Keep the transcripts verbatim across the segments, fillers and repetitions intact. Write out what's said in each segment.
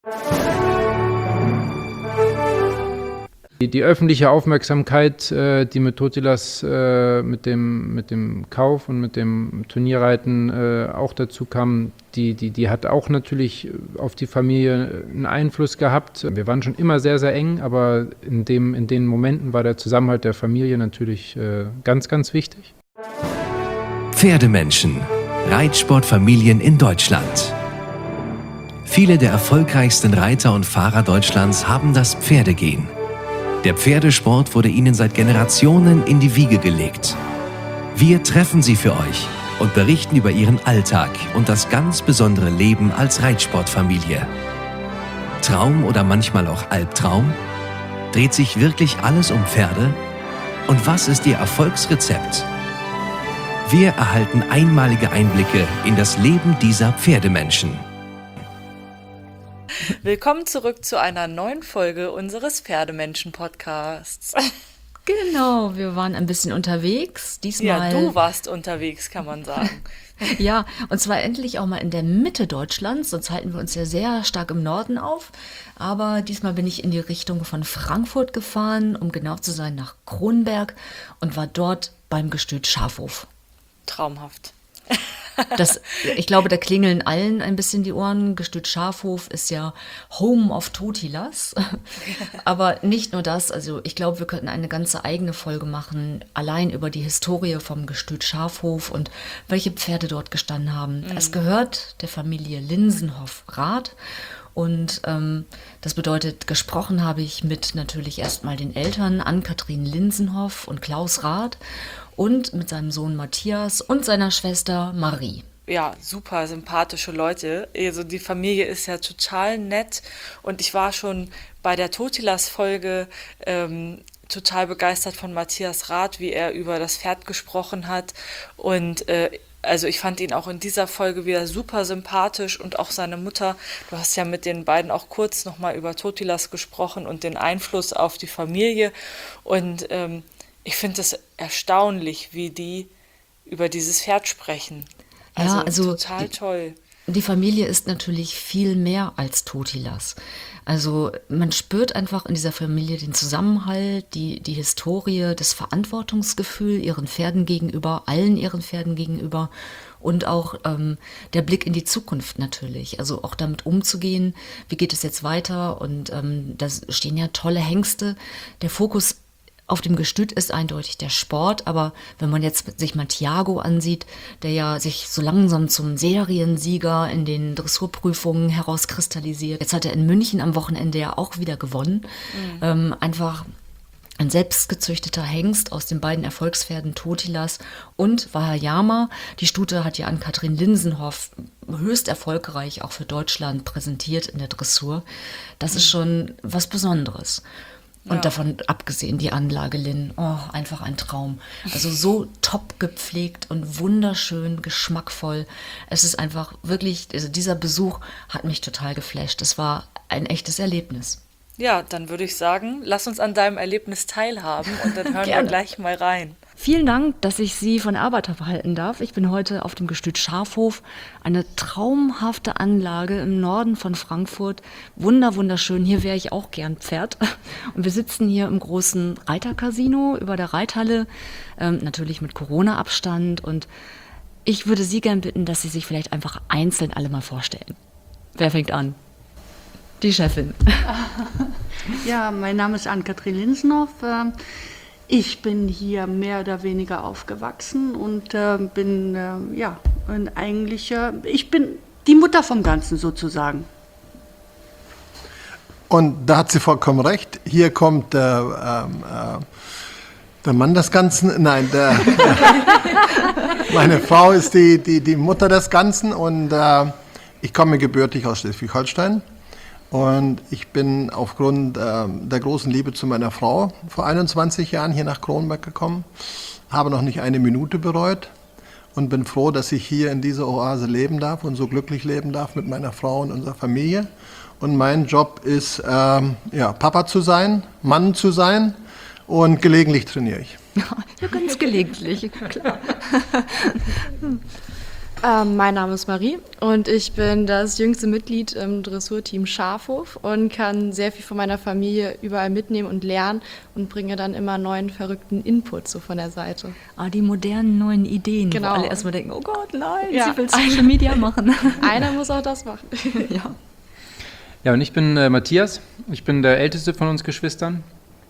Die, die öffentliche Aufmerksamkeit, äh, die mit Totilas, äh, mit dem, mit dem Kauf und mit dem Turnierreiten äh, auch dazu kam, die, die, die hat auch natürlich auf die Familie einen Einfluss gehabt. Wir waren schon immer sehr, sehr eng, aber in, dem, in den Momenten war der Zusammenhalt der Familie natürlich äh, ganz, ganz wichtig. Pferdemenschen, Reitsportfamilien in Deutschland. Viele der erfolgreichsten Reiter und Fahrer Deutschlands haben das Pferdegehen. Der Pferdesport wurde ihnen seit Generationen in die Wiege gelegt. Wir treffen sie für euch und berichten über ihren Alltag und das ganz besondere Leben als Reitsportfamilie. Traum oder manchmal auch Albtraum? Dreht sich wirklich alles um Pferde? Und was ist ihr Erfolgsrezept? Wir erhalten einmalige Einblicke in das Leben dieser Pferdemenschen. Willkommen zurück zu einer neuen Folge unseres Pferdemenschen-Podcasts. Genau, wir waren ein bisschen unterwegs. Diesmal. Ja, du warst unterwegs, kann man sagen. Ja, und zwar endlich auch mal in der Mitte Deutschlands, sonst halten wir uns ja sehr stark im Norden auf. Aber diesmal bin ich in die Richtung von Frankfurt gefahren, um genau zu sein, nach Kronberg und war dort beim Gestüt Schafhof. Traumhaft. Das, ich glaube, da klingeln allen ein bisschen die Ohren. Gestüt Schafhof ist ja Home of Totilas. Aber nicht nur das, also ich glaube, wir könnten eine ganze eigene Folge machen, allein über die Historie vom Gestüt Schafhof und welche Pferde dort gestanden haben. Mhm. Es gehört der Familie Linsenhoff-Rath. Und ähm, das bedeutet, gesprochen habe ich mit natürlich erstmal den Eltern, Ann-Kathrin Linsenhoff und Klaus Rath, und mit seinem Sohn Matthias und seiner Schwester Marie. Ja, super sympathische Leute. Also die Familie ist ja total nett und ich war schon bei der Totilas-Folge ähm, total begeistert von Matthias Rath, wie er über das Pferd gesprochen hat und äh, also ich fand ihn auch in dieser Folge wieder super sympathisch und auch seine Mutter. Du hast ja mit den beiden auch kurz nochmal über Totilas gesprochen und den Einfluss auf die Familie und ähm, ich finde es erstaunlich, wie die über dieses Pferd sprechen. Also, ja, also total toll. Die Familie ist natürlich viel mehr als Totilas. Also man spürt einfach in dieser Familie den Zusammenhalt, die, die Historie, das Verantwortungsgefühl ihren Pferden gegenüber, allen ihren Pferden gegenüber und auch ähm, der Blick in die Zukunft natürlich. Also auch damit umzugehen, wie geht es jetzt weiter, und ähm, da stehen ja tolle Hengste. Der Fokus auf dem Gestüt ist eindeutig der Sport, aber wenn man jetzt sich mal Thiago ansieht, der ja sich so langsam zum Seriensieger in den Dressurprüfungen herauskristallisiert. Jetzt hat er in München am Wochenende ja auch wieder gewonnen. Mhm. Ähm, einfach ein selbstgezüchteter Hengst aus den beiden Erfolgspferden Totilas und Wahayama. Die Stute hat ja Ann-Kathrin Linsenhoff höchst erfolgreich auch für Deutschland präsentiert in der Dressur. Das mhm. ist schon was Besonderes. Und ja. davon abgesehen, die Anlage, Lynn, oh, einfach ein Traum. Also so top gepflegt und wunderschön, geschmackvoll. Es ist einfach wirklich, also dieser Besuch hat mich total geflasht. Es war ein echtes Erlebnis. Ja, dann würde ich sagen, lass uns an deinem Erlebnis teilhaben und dann hören wir gleich mal rein. Vielen Dank, dass ich Sie von Arbeiter verhalten darf. Ich bin heute auf dem Gestüt Schafhof, eine traumhafte Anlage im Norden von Frankfurt. Wunder, wunderschön. Hier wäre ich auch gern Pferd. Und wir sitzen hier im großen Reitercasino über der Reithalle, ähm, natürlich mit Corona-Abstand. Und ich würde Sie gern bitten, dass Sie sich vielleicht einfach einzeln alle mal vorstellen. Wer fängt an? Die Chefin. Ja, mein Name ist Ann-Kathrin Linsenhoff. Ich bin hier mehr oder weniger aufgewachsen und äh, bin äh, ja ein eigentlicher, ich bin die Mutter vom Ganzen sozusagen. Und da hat sie vollkommen recht. Hier kommt der, ähm, äh, der Mann des Ganzen. Nein, der, der, meine Frau ist die, die, die Mutter des Ganzen und äh, ich komme gebürtig aus Schleswig-Holstein. Und ich bin aufgrund äh, der großen Liebe zu meiner Frau vor einundzwanzig Jahren hier nach Kronberg gekommen, habe noch nicht eine Minute bereut und bin froh, dass ich hier in dieser Oase leben darf und so glücklich leben darf mit meiner Frau und unserer Familie. Und mein Job ist, ähm, ja, Papa zu sein, Mann zu sein und gelegentlich trainiere ich. Ja, ganz gelegentlich, klar. Ähm, mein Name ist Marie und ich bin das jüngste Mitglied im Dressurteam Schafhof und kann sehr viel von meiner Familie überall mitnehmen und lernen und bringe dann immer neuen verrückten Input so von der Seite. Ah, die modernen neuen Ideen, Genau. wo alle erstmal denken, oh Gott, nein, Ja. sie will Social Media machen. Einer muss auch das machen. Ja. Ja, und ich bin äh, Matthias. Ich bin der älteste von uns Geschwistern.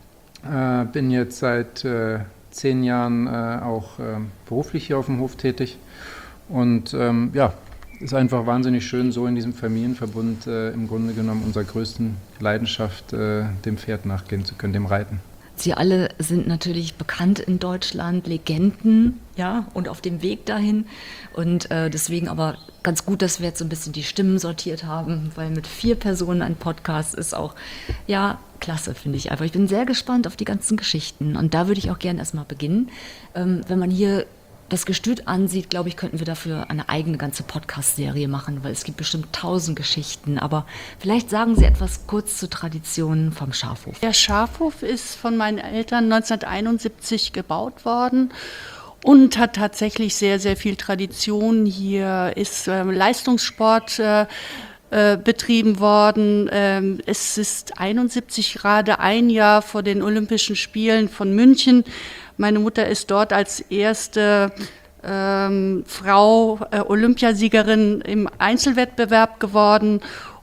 Äh, bin jetzt seit äh, zehn Jahren äh, auch äh, beruflich hier auf dem Hof tätig. Und ähm, ja, ist einfach wahnsinnig schön, so in diesem Familienverbund äh, im Grunde genommen unserer größten Leidenschaft, äh, dem Pferd nachgehen zu können, dem Reiten. Sie alle sind natürlich bekannt in Deutschland, Legenden, ja, und auf dem Weg dahin. Und äh, deswegen aber ganz gut, dass wir jetzt so ein bisschen die Stimmen sortiert haben, weil mit vier Personen ein Podcast ist auch, ja, klasse, finde ich einfach. Ich bin sehr gespannt auf die ganzen Geschichten. Und da würde ich auch gerne erstmal beginnen. Ähm, wenn man hier das Gestüt ansieht, glaube ich, könnten wir dafür eine eigene ganze Podcast-Serie machen, weil es gibt bestimmt tausend Geschichten. Aber vielleicht sagen Sie etwas kurz zu Traditionen vom Schafhof. Der Schafhof ist von meinen Eltern neunzehnhunderteinundsiebzig gebaut worden und hat tatsächlich sehr, sehr viel Tradition. Hier ist äh, Leistungssport äh, äh, betrieben worden. Ähm, es ist einundsiebzig gerade ein Jahr vor den Olympischen Spielen von München. Meine Mutter ist dort als erste ähm, Frau äh, Olympiasiegerin im Einzelwettbewerb geworden.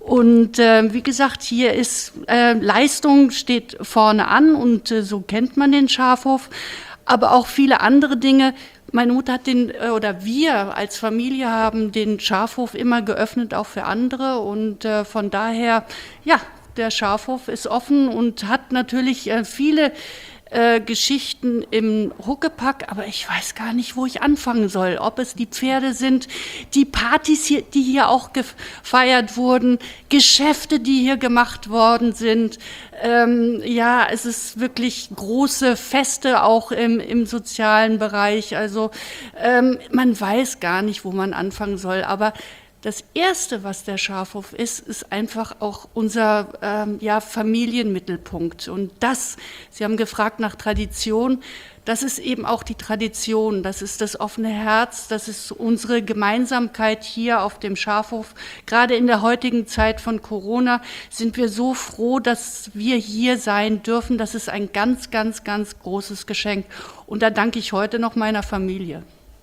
Und äh, wie gesagt, hier ist äh, Leistung steht vorne an und äh, so kennt man den Schafhof. Aber auch viele andere Dinge. Meine Mutter hat den, äh, oder wir als Familie haben den Schafhof immer geöffnet, auch für andere. Und äh, von daher, ja, der Schafhof ist offen und hat natürlich äh, viele Äh, Geschichten im Huckepack, aber ich weiß gar nicht, wo ich anfangen soll. Ob es die Pferde sind, die Partys, hier, die hier auch gefeiert wurden, Geschäfte, die hier gemacht worden sind. Ähm, ja, es ist wirklich große Feste auch im, im sozialen Bereich. Also ähm, man weiß gar nicht, wo man anfangen soll, aber das Erste, was der Schafhof ist, ist einfach auch unser ähm, ja, Familienmittelpunkt. Und das, Sie haben gefragt nach Tradition, das ist eben auch die Tradition, das ist das offene Herz, das ist unsere Gemeinsamkeit hier auf dem Schafhof. Gerade in der heutigen Zeit von Corona sind wir so froh, dass wir hier sein dürfen. Das ist ein ganz, ganz, ganz großes Geschenk. Und da danke ich heute noch meiner Familie.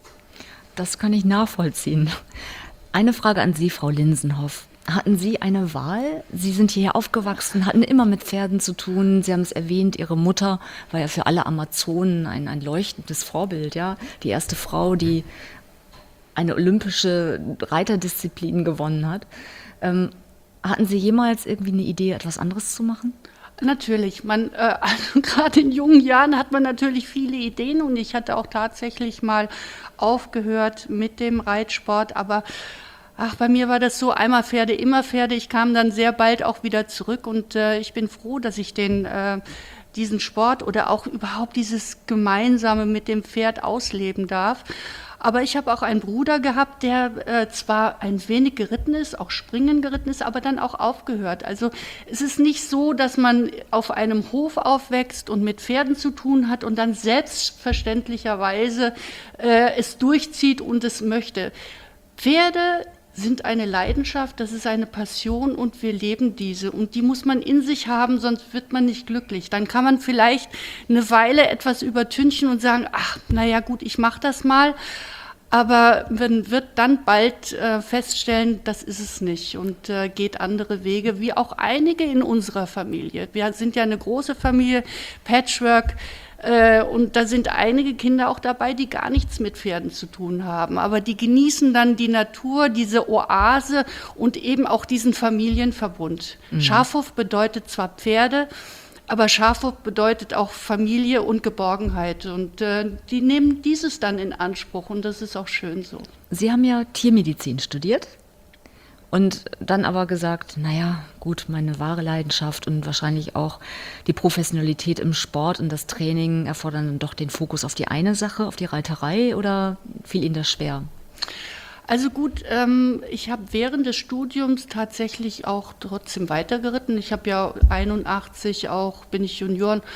Das kann ich nachvollziehen. Eine Frage an Sie, Frau Linsenhoff. Hatten Sie eine Wahl? Sie sind hierher aufgewachsen, hatten immer mit Pferden zu tun. Sie haben es erwähnt, Ihre Mutter war ja für alle Amazonen ein, ein leuchtendes Vorbild. Ja? Die erste Frau, die eine olympische Reiterdisziplin gewonnen hat. Ähm, hatten Sie jemals irgendwie eine Idee, etwas anderes zu machen? Natürlich, man, äh, also gerade in jungen Jahren hat man natürlich viele Ideen und ich hatte auch tatsächlich mal aufgehört mit dem Reitsport, aber ach, bei mir war das so, einmal Pferde, immer Pferde. Ich kam dann sehr bald auch wieder zurück und äh, ich bin froh, dass ich den, äh, diesen Sport oder auch überhaupt dieses Gemeinsame mit dem Pferd ausleben darf. Aber ich habe auch einen Bruder gehabt, der äh, zwar ein wenig geritten ist, auch springen geritten ist, aber dann auch aufgehört. Also es ist nicht so, dass man auf einem Hof aufwächst und mit Pferden zu tun hat und dann selbstverständlicherweise äh, es durchzieht und es möchte. Pferde sind eine Leidenschaft, das ist eine Passion und wir leben diese. Und die muss man in sich haben, sonst wird man nicht glücklich. Dann kann man vielleicht eine Weile etwas übertünchen und sagen, ach, naja gut, ich mache das mal. Aber man wird dann bald äh, feststellen, das ist es nicht und äh, geht andere Wege, wie auch einige in unserer Familie. Wir sind ja eine große Familie, Patchwork, äh, und da sind einige Kinder auch dabei, die gar nichts mit Pferden zu tun haben. Aber die genießen dann die Natur, diese Oase und eben auch diesen Familienverbund. Mhm. Schafhof bedeutet zwar Pferde, aber Schafhof bedeutet auch Familie und Geborgenheit und äh, die nehmen dieses dann in Anspruch und das ist auch schön so. Sie haben ja Tiermedizin studiert und dann aber gesagt, naja gut, meine wahre Leidenschaft und wahrscheinlich auch die Professionalität im Sport und das Training erfordern dann doch den Fokus auf die eine Sache, auf die Reiterei oder fiel Ihnen das schwer? Also gut, ähm, ich habe während des Studiums tatsächlich auch trotzdem weitergeritten. Ich habe ja einundachtzig auch, bin ich Junioren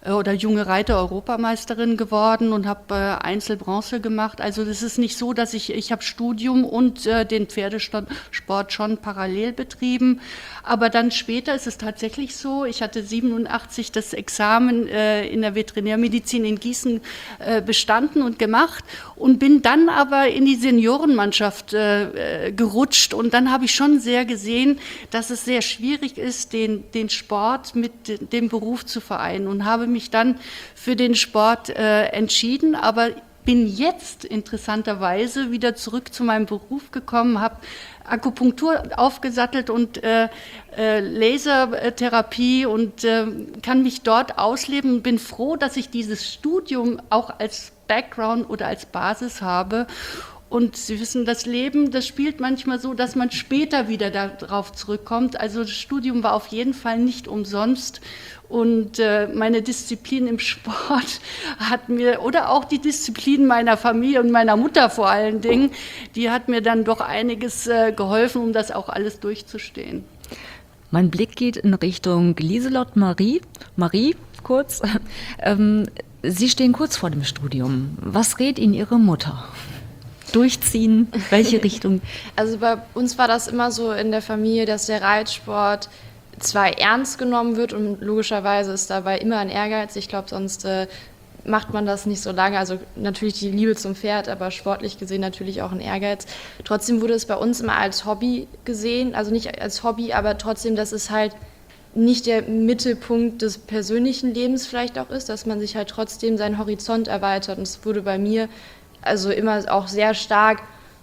äh, oder junge Reiter-Europameisterin geworden und habe äh, Einzelbronze gemacht. Also das ist nicht so, dass ich, ich habe Studium und äh, den Pferdesport schon parallel betrieben. Aber dann später ist es tatsächlich so, ich hatte siebenundachtzig das Examen äh, in der Veterinärmedizin in Gießen äh, bestanden und gemacht und bin dann aber in die Seniorenmannschaft äh, gerutscht. Und dann habe ich schon sehr gesehen, dass es sehr schwierig ist, den, den Sport mit dem Beruf zu vereinen und habe mich dann für den Sport äh, entschieden, aber bin jetzt interessanterweise wieder zurück zu meinem Beruf gekommen, habe Akupunktur aufgesattelt und äh, äh, Lasertherapie und äh, kann mich dort ausleben und bin froh, dass ich dieses Studium auch als Background oder als Basis habe. Und Sie wissen, das Leben, das spielt manchmal so, dass man später wieder darauf zurückkommt. Also das Studium war auf jeden Fall nicht umsonst. Und äh, meine Disziplin im Sport hat mir, oder auch die Disziplin meiner Familie und meiner Mutter vor allen Dingen, die hat mir dann doch einiges äh, geholfen, um das auch alles durchzustehen. Mein Blick geht in Richtung Lieselott Marie. Marie, kurz. Ähm, Sie stehen kurz vor dem Studium. Was rät Ihnen Ihre Mutter? Durchziehen? Welche Richtung? Also bei uns war das immer so in der Familie, dass der Reitsport zwar ernst genommen wird und logischerweise ist dabei immer ein Ehrgeiz. Ich glaube, sonst äh, macht man das nicht so lange. Also natürlich die Liebe zum Pferd, aber sportlich gesehen natürlich auch ein Ehrgeiz. Trotzdem wurde es bei uns immer als Hobby gesehen, also nicht als Hobby, aber trotzdem, dass es halt nicht der Mittelpunkt des persönlichen Lebens vielleicht auch ist, dass man sich halt trotzdem seinen Horizont erweitert. Und es wurde bei mir also immer auch sehr stark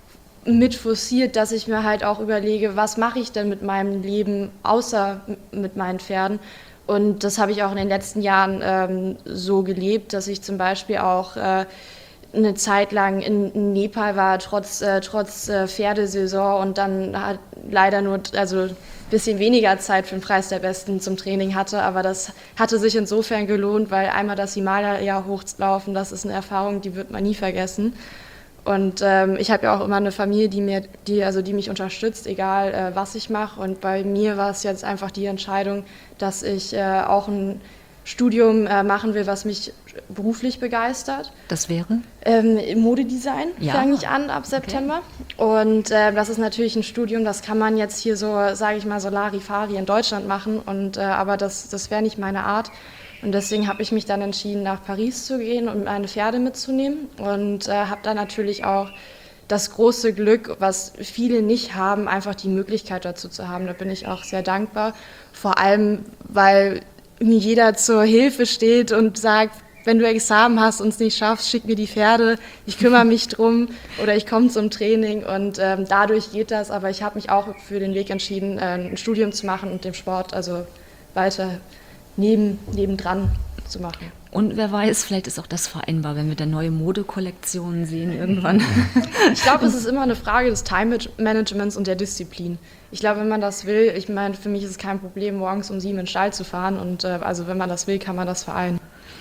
mit forciert, dass ich mir halt auch überlege, was mache ich denn mit meinem Leben außer mit meinen Pferden. Und das habe ich auch in den letzten Jahren ähm, so gelebt, dass ich zum Beispiel auch äh, eine Zeit lang in, in Nepal war, trotz, äh, trotz äh, Pferdesaison und dann hat leider nur also ein bisschen weniger Zeit für den Preis der Besten zum Training hatte. Aber das hatte sich insofern gelohnt, weil einmal das Himalaya hochlaufen, das ist eine Erfahrung, die wird man nie vergessen. Und ähm, ich habe ja auch immer eine Familie, die mir, die, also die mich unterstützt, egal äh, was ich mache. Und bei mir war es jetzt einfach die Entscheidung, dass ich äh, auch ein Studium äh, machen will, was mich beruflich begeistert. Das wäre? Ähm, Modedesign ja. fange ich an ab September. Okay. Und äh, das ist natürlich ein Studium, das kann man jetzt hier so, sage ich mal, so Larifari in Deutschland machen. Und, äh, aber das, das wäre nicht meine Art. Und deswegen habe ich mich dann entschieden, nach Paris zu gehen und meine Pferde mitzunehmen. Und äh, habe dann natürlich auch das große Glück, was viele nicht haben, einfach die Möglichkeit dazu zu haben. Da bin ich auch sehr dankbar. Vor allem, weil mir jeder zur Hilfe steht und sagt, wenn du Examen hast und es nicht schaffst, schick mir die Pferde, ich kümmere mich drum oder ich komme zum Training. Und ähm, dadurch geht das. Aber ich habe mich auch für den Weg entschieden, äh, ein Studium zu machen und den Sport also weiter neben, nebendran zu machen. Und wer weiß, vielleicht ist auch das vereinbar, wenn wir dann neue Modekollektionen sehen irgendwann. Ich glaube, es ist immer eine Frage des Time-Managements und der Disziplin. Ich glaube, wenn man das will, ich meine, für mich ist es kein Problem, morgens um sieben in den Stall zu fahren. Und äh, also wenn man das will, kann man das vereinen.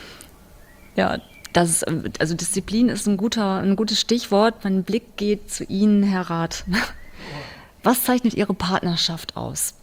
Ja, das ist, also Disziplin ist ein, guter, ein gutes Stichwort. Mein Blick geht zu Ihnen, Herr Rath. Was zeichnet Ihre Partnerschaft aus?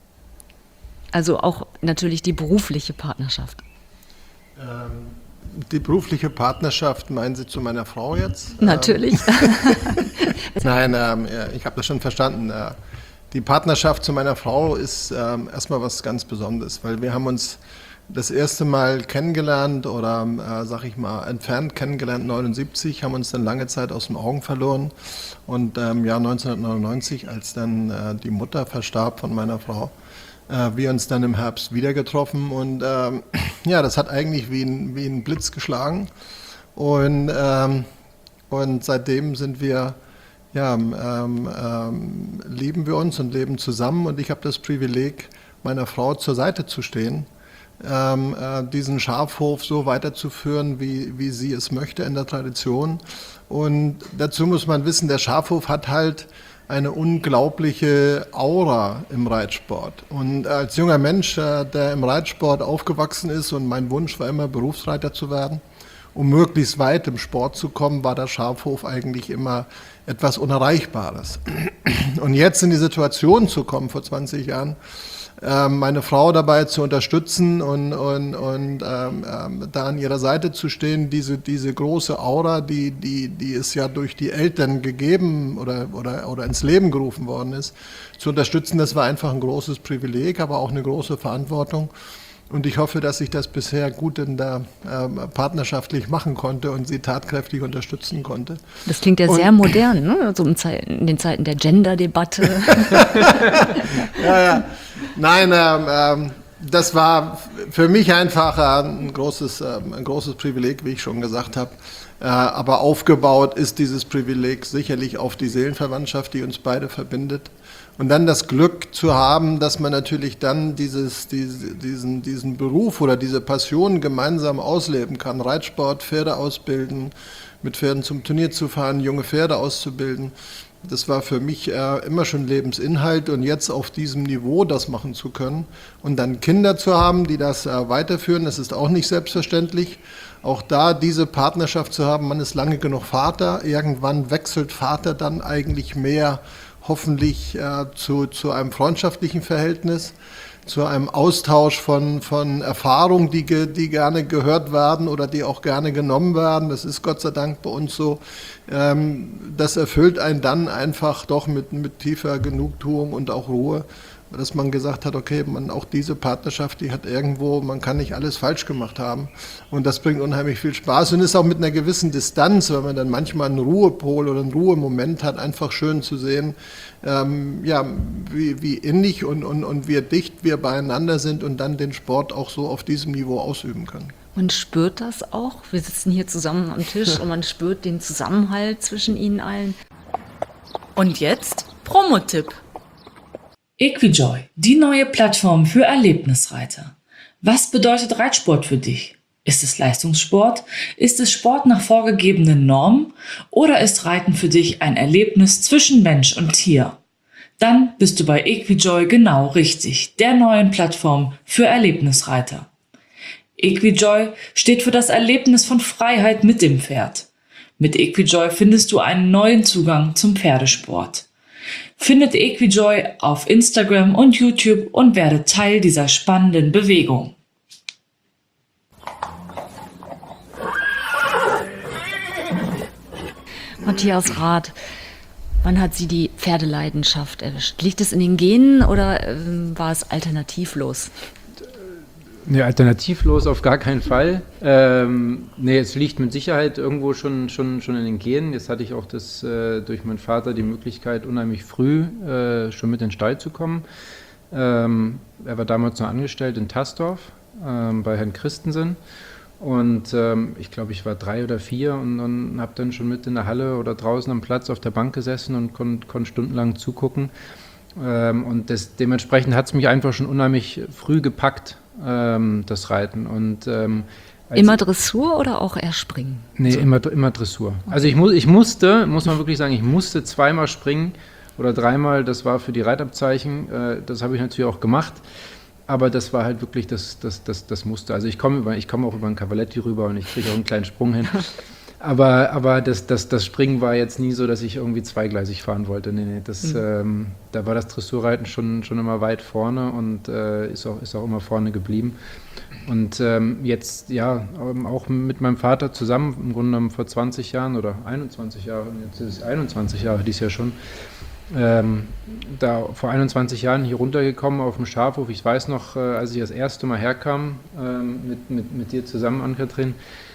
Also auch natürlich die berufliche Partnerschaft. Ähm, die berufliche Partnerschaft, meinen Sie zu meiner Frau jetzt? Natürlich. Ähm, Nein, ähm, ich habe das schon verstanden. Die Partnerschaft zu meiner Frau ist ähm, erstmal was ganz Besonderes, weil wir haben uns das erste Mal kennengelernt oder, äh, sag ich mal, entfernt kennengelernt, neunundsiebzig, haben uns dann lange Zeit aus den Augen verloren. Und im ähm, Jahr neunzehnhundertneunundneunzig, als dann äh, die Mutter verstarb von meiner Frau, äh, wir uns dann im Herbst wieder getroffen. Und ähm, ja, das hat eigentlich wie ein, wie ein Blitz geschlagen. Und, ähm, und seitdem sind wir, ja, ähm, ähm, lieben wir uns und leben zusammen. Und ich habe das Privileg, meiner Frau zur Seite zu stehen, Ähm, äh, diesen Schafhof so weiterzuführen, wie, wie sie es möchte in der Tradition. Und dazu muss man wissen, der Schafhof hat halt eine unglaubliche Aura im Reitsport. Und als junger Mensch, äh, der im Reitsport aufgewachsen ist, und mein Wunsch war immer, Berufsreiter zu werden, um möglichst weit im Sport zu kommen, war der Schafhof eigentlich immer etwas Unerreichbares. Und jetzt in die Situation zu kommen, vor zwanzig Jahren, äh, meine Frau dabei zu unterstützen und, und, und ähm, ähm, da an ihrer Seite zu stehen. Diese, diese große Aura, die, die, die ist ja durch die Eltern gegeben oder, oder, oder ins Leben gerufen worden ist, zu unterstützen, das war einfach ein großes Privileg, aber auch eine große Verantwortung. Und ich hoffe, dass ich das bisher gut in der, äh, partnerschaftlich machen konnte und sie tatkräftig unterstützen konnte. Das klingt ja und sehr modern, ne? So in, Zeiten, in den Zeiten der Gender-Debatte. ja, ja. Nein, ähm, ähm, das war für mich einfach äh, ein, großes, äh, ein großes Privileg, wie ich schon gesagt habe. Äh, aber aufgebaut ist dieses Privileg sicherlich auf die Seelenverwandtschaft, die uns beide verbindet. Und dann das Glück zu haben, dass man natürlich dann dieses, diese, diesen, diesen Beruf oder diese Passion gemeinsam ausleben kann. Reitsport, Pferde ausbilden, mit Pferden zum Turnier zu fahren, junge Pferde auszubilden. Das war für mich äh, immer schon Lebensinhalt und jetzt auf diesem Niveau das machen zu können und dann Kinder zu haben, die das äh, weiterführen, das ist auch nicht selbstverständlich. Auch da diese Partnerschaft zu haben, man ist lange genug Vater, irgendwann wechselt Vater dann eigentlich mehr hoffentlich äh, zu, zu einem freundschaftlichen Verhältnis, zu einem Austausch von, von Erfahrungen, die, ge, die gerne gehört werden oder die auch gerne genommen werden. Das ist Gott sei Dank bei uns so. Ähm, das erfüllt einen dann einfach doch mit, mit tiefer Genugtuung und auch Ruhe, dass man gesagt hat, okay, man, auch diese Partnerschaft, die hat irgendwo, man kann nicht alles falsch gemacht haben. Und das bringt unheimlich viel Spaß und ist auch mit einer gewissen Distanz, wenn man dann manchmal einen Ruhepol oder einen Ruhemoment hat, einfach schön zu sehen, ähm, ja, wie, wie innig und, und, und wie dicht wir beieinander sind und dann den Sport auch so auf diesem Niveau ausüben können. Man spürt das auch. Wir sitzen hier zusammen am Tisch und man spürt den Zusammenhalt zwischen ihnen allen. Und jetzt Promotipp. Equijoy, die neue Plattform für Erlebnisreiter. Was bedeutet Reitsport für dich? Ist es Leistungssport? Ist es Sport nach vorgegebenen Normen? Oder ist Reiten für dich ein Erlebnis zwischen Mensch und Tier? Dann bist du bei Equijoy genau richtig, der neuen Plattform für Erlebnisreiter. Equijoy steht für das Erlebnis von Freiheit mit dem Pferd. Mit Equijoy findest du einen neuen Zugang zum Pferdesport. Findet Equijoy auf Instagram und YouTube und werde Teil dieser spannenden Bewegung. Matthias Rath, wann hat Sie die Pferdeleidenschaft erwischt? Liegt es in den Genen oder äh, war es alternativlos? Nee, alternativlos auf gar keinen Fall. Ähm, nee, es liegt mit Sicherheit irgendwo schon, schon, schon in den Genen. Jetzt hatte ich auch das, äh, durch meinen Vater die Möglichkeit, unheimlich früh äh, schon mit in den Stall zu kommen. Ähm, er war damals noch angestellt in Tassdorf ähm, bei Herrn Christensen. Und ähm, ich glaube, ich war drei oder vier und, und habe dann schon mit in der Halle oder draußen am Platz auf der Bank gesessen und konnte kon stundenlang zugucken. Ähm, und das, dementsprechend hat es mich einfach schon unheimlich früh gepackt, ähm, das Reiten. Und, ähm, immer Dressur oder auch eher Springen? Nee, so. immer, immer Dressur. Okay. Also ich, mu ich musste, muss man wirklich sagen, ich musste zweimal springen oder dreimal, das war für die Reitabzeichen, äh, das habe ich natürlich auch gemacht. Aber das war halt wirklich das, das, das, das Muster. Also ich komme über, ich komme auch über einen Cavaletti rüber und ich kriege auch einen kleinen Sprung hin. Aber, aber das, das, das Springen war jetzt nie so, dass ich irgendwie zweigleisig fahren wollte. Nee, nee, das, mhm. ähm, da war das Dressurreiten schon, schon immer weit vorne und äh, ist, auch, ist auch immer vorne geblieben. Und ähm, jetzt, ja, auch mit meinem Vater zusammen, im Grunde genommen vor zwanzig Jahren oder einundzwanzig Jahren, jetzt ist es einundzwanzig Jahre dies Jahr schon, Ähm, da vor einundzwanzig Jahren hier runtergekommen auf dem Schafhof. Ich weiß noch, äh, als ich das erste Mal herkam, ähm, mit, mit, mit dir zusammen, Ann-Kathrin,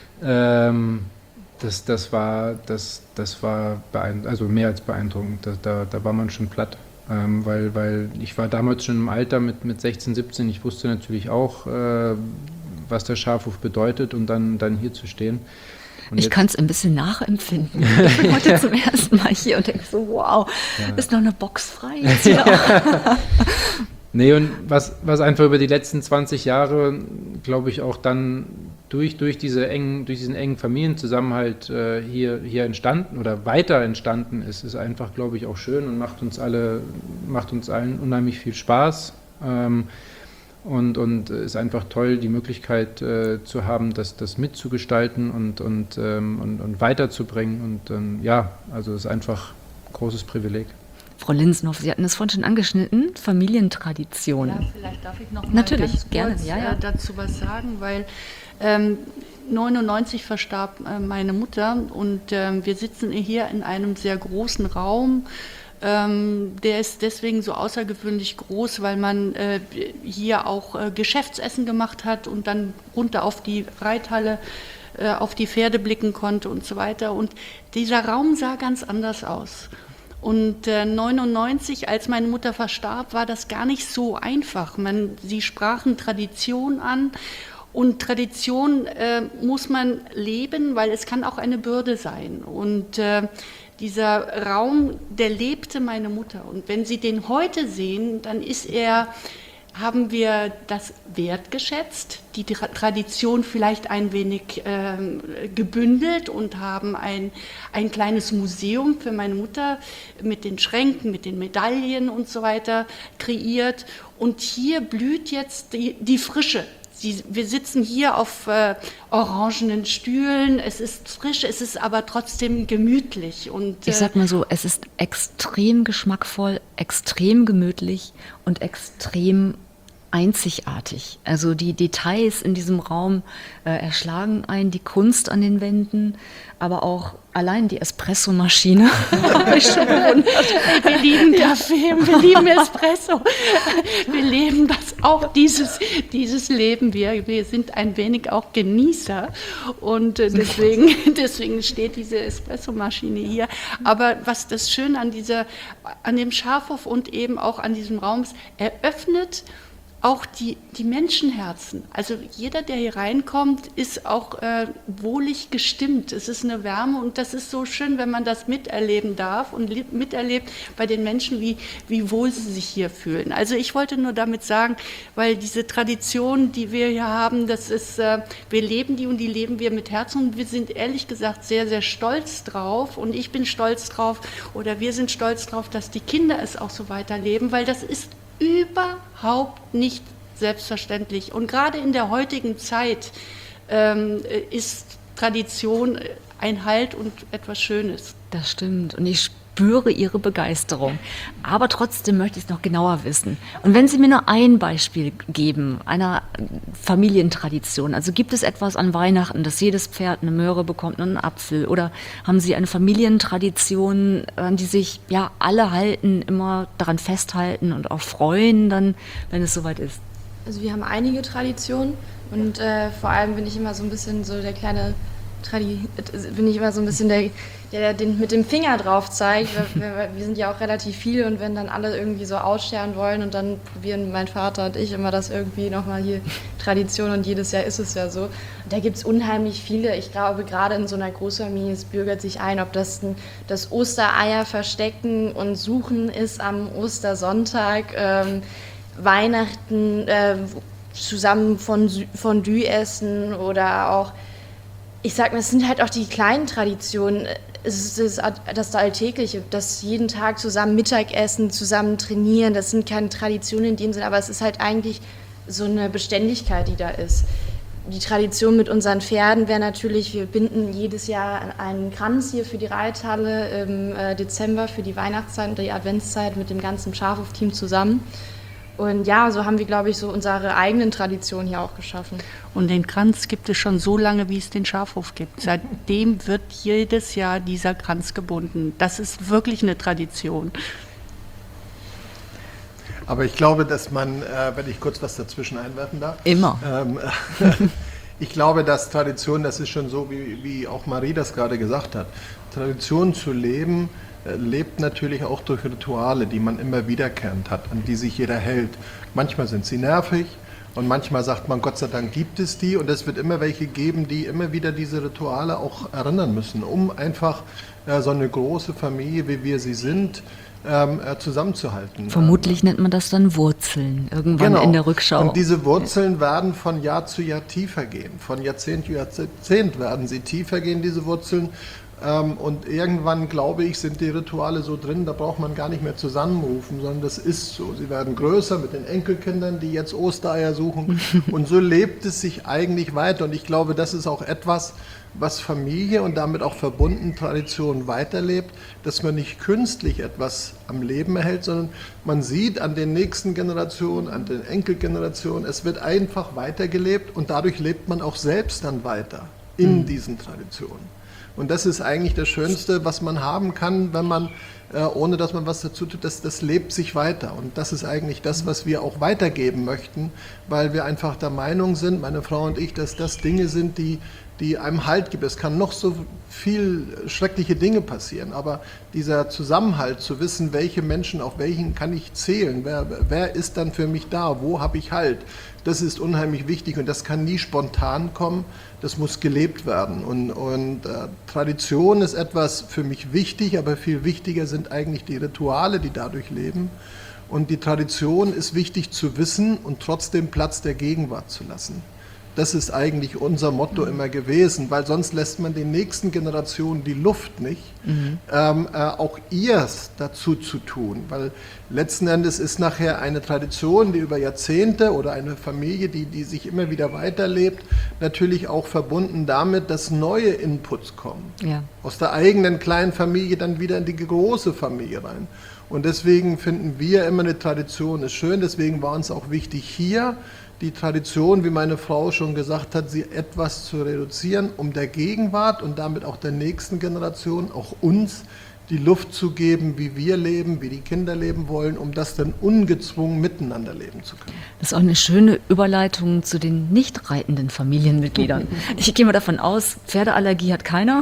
ähm, das, das war, das, das war also mehr als beeindruckend. Da, da, da war man schon platt, ähm, weil, weil ich war damals schon im Alter mit, mit sechzehn, siebzehn. Ich wusste natürlich auch, äh, was der Schafhof bedeutet und dann, dann hier zu stehen. Und ich kann es ein bisschen nachempfinden. Ich bin heute zum ersten Mal hier und denke so, wow, ja. Ist noch eine Box frei jetzt hier auch. Nee, und was, was einfach über die letzten zwanzig Jahre, glaube ich, auch dann durch, durch, diese engen, durch diesen engen Familienzusammenhalt äh, hier, hier entstanden oder weiter entstanden ist, ist einfach, glaube ich, auch schön und macht uns alle, macht uns allen unheimlich viel Spaß. Ähm, Und, und ist einfach toll, die Möglichkeit äh, zu haben, das, das mitzugestalten und, und, ähm, und, und weiterzubringen. Und ähm, ja, also ist einfach ein großes Privileg. Frau Linsnow, Sie hatten es vorhin schon angeschnitten, Familientradition. Ja, vielleicht darf ich noch mal Natürlich, ganz kurz gerne. Ja, ja. Äh, dazu was sagen, weil ähm, neunundneunzig verstarb äh, meine Mutter und äh, wir sitzen hier in einem sehr großen Raum. Ähm, der ist deswegen so außergewöhnlich groß, weil man äh, hier auch äh, Geschäftsessen gemacht hat und dann runter auf die Reithalle, äh, auf die Pferde blicken konnte und so weiter. Und dieser Raum sah ganz anders aus. Und äh, neunundneunzig, als meine Mutter verstarb, war das gar nicht so einfach. Man, sie sprachen Tradition an. Und Tradition äh, muss man leben, weil es kann auch eine Bürde sein. Und äh, dieser Raum, der lebte meine Mutter. Und wenn Sie den heute sehen, dann ist er, haben wir das wertgeschätzt, die Tra- Tradition vielleicht ein wenig äh, gebündelt und haben ein, ein kleines Museum für meine Mutter mit den Schränken, mit den Medaillen und so weiter kreiert. Und hier blüht jetzt die, die Frische. Sie, wir sitzen hier auf äh, orangenen Stühlen, es ist frisch, es ist aber trotzdem gemütlich. Und, äh, Ich sag mal so, es ist extrem geschmackvoll, extrem gemütlich und extrem einzigartig. Also die Details in diesem Raum äh, erschlagen einen, die Kunst an den Wänden, aber auch allein die Espressomaschine habe ich schon bewundert. Wir lieben Kaffee, wir lieben Espresso. Wir leben das auch, dieses, dieses Leben. Wir, wir sind ein wenig auch Genießer und äh, deswegen, deswegen steht diese Espressomaschine hier. Aber was das Schöne an, dieser, an dem Schafhof und eben auch an diesem Raum ist, eröffnet auch die, die Menschenherzen. Also jeder, der hier reinkommt, ist auch äh, wohlig gestimmt. Es ist eine Wärme und das ist so schön, wenn man das miterleben darf und li- miterlebt bei den Menschen, wie, wie wohl sie sich hier fühlen. Also ich wollte nur damit sagen, weil diese Tradition, die wir hier haben, das ist, äh, wir leben die und die leben wir mit Herzen und wir sind ehrlich gesagt sehr, sehr stolz drauf und ich bin stolz drauf oder wir sind stolz drauf, dass die Kinder es auch so weiterleben, weil das ist überhaupt nicht selbstverständlich. Und gerade in der heutigen Zeit ähm, ist Tradition ein Halt und etwas Schönes. Das stimmt. Und ich spüre Ihre Begeisterung. Aber trotzdem möchte ich es noch genauer wissen. Und wenn Sie mir nur ein Beispiel geben, einer Familientradition, also gibt es etwas an Weihnachten, dass jedes Pferd eine Möhre bekommt und einen Apfel? Oder haben Sie eine Familientradition, an die sich ja alle halten, immer daran festhalten und auch freuen, dann, wenn es soweit ist? Also wir haben einige Traditionen und äh, vor allem bin ich immer so ein bisschen so der kleine Tradi bin ich immer so ein bisschen der, der den mit dem Finger drauf zeigt. Wir, wir, wir sind ja auch relativ viele und wenn dann alle irgendwie so ausscheren wollen und dann probieren mein Vater und ich immer das irgendwie nochmal hier Tradition und jedes Jahr ist es ja so. Und da gibt es unheimlich viele. Ich glaube, gerade in so einer Großfamilie, es bürgert sich ein, ob das ein, das Ostereier verstecken und suchen ist am Ostersonntag, ähm, Weihnachten, äh, zusammen von Fondue essen oder auch, ich sag mal, es sind halt auch die kleinen Traditionen, es ist das, das Alltägliche, das jeden Tag zusammen Mittagessen, zusammen trainieren, das sind keine Traditionen in dem Sinne, aber es ist halt eigentlich so eine Beständigkeit, die da ist. Die Tradition mit unseren Pferden wäre natürlich, wir binden jedes Jahr einen Kranz hier für die Reithalle im äh, Dezember für die Weihnachtszeit und die Adventszeit mit dem ganzen Schafhof-Team zusammen. Und ja, so haben wir, glaube ich, so unsere eigenen Traditionen hier auch geschaffen. Und den Kranz gibt es schon so lange, wie es den Schafhof gibt. Seitdem wird jedes Jahr dieser Kranz gebunden. Das ist wirklich eine Tradition. Aber ich glaube, dass man, äh, wenn ich kurz was dazwischen einwerfen darf. Immer. Ähm, ich glaube, dass Tradition, das ist schon so, wie, wie auch Marie das gerade gesagt hat. Tradition zu leben, lebt natürlich auch durch Rituale, die man immer wiederkehrend hat, an die sich jeder hält. Manchmal sind sie nervig und manchmal sagt man, Gott sei Dank gibt es die und es wird immer welche geben, die immer wieder diese Rituale auch erinnern müssen, um einfach äh, so eine große Familie, wie wir sie sind, ähm, äh, zusammenzuhalten. Vermutlich nennt man das dann Wurzeln, irgendwann genau. in der Rückschau. Und diese Wurzeln werden von Jahr zu Jahr tiefer gehen. Von Jahrzehnt zu Jahrzehnt werden sie tiefer gehen, diese Wurzeln. Ähm, und irgendwann, glaube ich, sind die Rituale so drin, da braucht man gar nicht mehr zusammenrufen, sondern das ist so. Sie werden größer mit den Enkelkindern, die jetzt Ostereier suchen. Und so lebt es sich eigentlich weiter. Und ich glaube, das ist auch etwas, was Familie und damit auch verbunden Tradition weiterlebt, dass man nicht künstlich etwas am Leben erhält, sondern man sieht an den nächsten Generationen, an den Enkelgenerationen, es wird einfach weitergelebt und dadurch lebt man auch selbst dann weiter in mhm. diesen Traditionen. Und das ist eigentlich das Schönste, was man haben kann, wenn man, äh, ohne dass man was dazu tut, das, das lebt sich weiter. Und das ist eigentlich das, was wir auch weitergeben möchten, weil wir einfach der Meinung sind, meine Frau und ich, dass das Dinge sind, die, die einem Halt gibt. Es kann noch so viel schreckliche Dinge passieren, aber dieser Zusammenhalt, zu wissen, welche Menschen, auf welchen kann ich zählen, wer, wer ist dann für mich da, wo habe ich Halt, das ist unheimlich wichtig und das kann nie spontan kommen, das muss gelebt werden. Und, und äh, Tradition ist etwas für mich wichtig, aber viel wichtiger sind eigentlich die Rituale, die dadurch leben. Und die Tradition ist wichtig zu wissen und trotzdem Platz der Gegenwart zu lassen. Das ist eigentlich unser Motto immer gewesen, weil sonst lässt man den nächsten Generationen die Luft nicht, mhm. ähm, äh, auch ihrs dazu zu tun. Weil letzten Endes ist nachher eine Tradition, die über Jahrzehnte oder eine Familie, die, die sich immer wieder weiterlebt, natürlich auch verbunden damit, dass neue Inputs kommen. Ja. Aus der eigenen kleinen Familie dann wieder in die große Familie rein. Und deswegen finden wir immer, eine Tradition ist schön, deswegen war uns auch wichtig, hier die Tradition, wie meine Frau schon gesagt hat, sie etwas zu reduzieren, um der Gegenwart und damit auch der nächsten Generation, auch uns, die Luft zu geben, wie wir leben, wie die Kinder leben wollen, um das dann ungezwungen miteinander leben zu können. Das ist auch eine schöne Überleitung zu den nicht reitenden Familienmitgliedern. Ich gehe mal davon aus, Pferdeallergie hat keiner,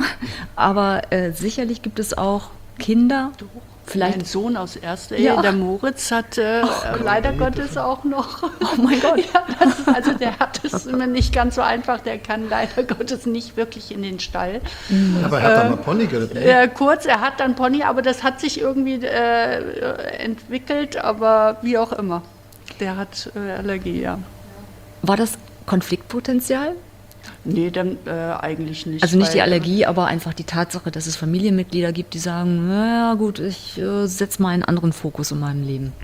aber äh, sicherlich gibt es auch Kinder. Vielleicht mein Sohn aus erster Ehe, ja. der Moritz, hat äh, oh, leider Gottes auch noch. Oh mein Gott. Ja, das, also der hat es immer nicht ganz so einfach. Der kann leider Gottes nicht wirklich in den Stall. Mhm. Aber er hat dann äh, mal Pony geritten. Äh, kurz, er hat dann Pony, aber das hat sich irgendwie äh, entwickelt. Aber wie auch immer, der hat äh, Allergie, ja. War das Konfliktpotenzial? Nee, dann äh, eigentlich nicht. Also nicht die Allergie, aber einfach die Tatsache, dass es Familienmitglieder gibt, die sagen, na gut, ich äh, setze mal einen anderen Fokus in meinem Leben.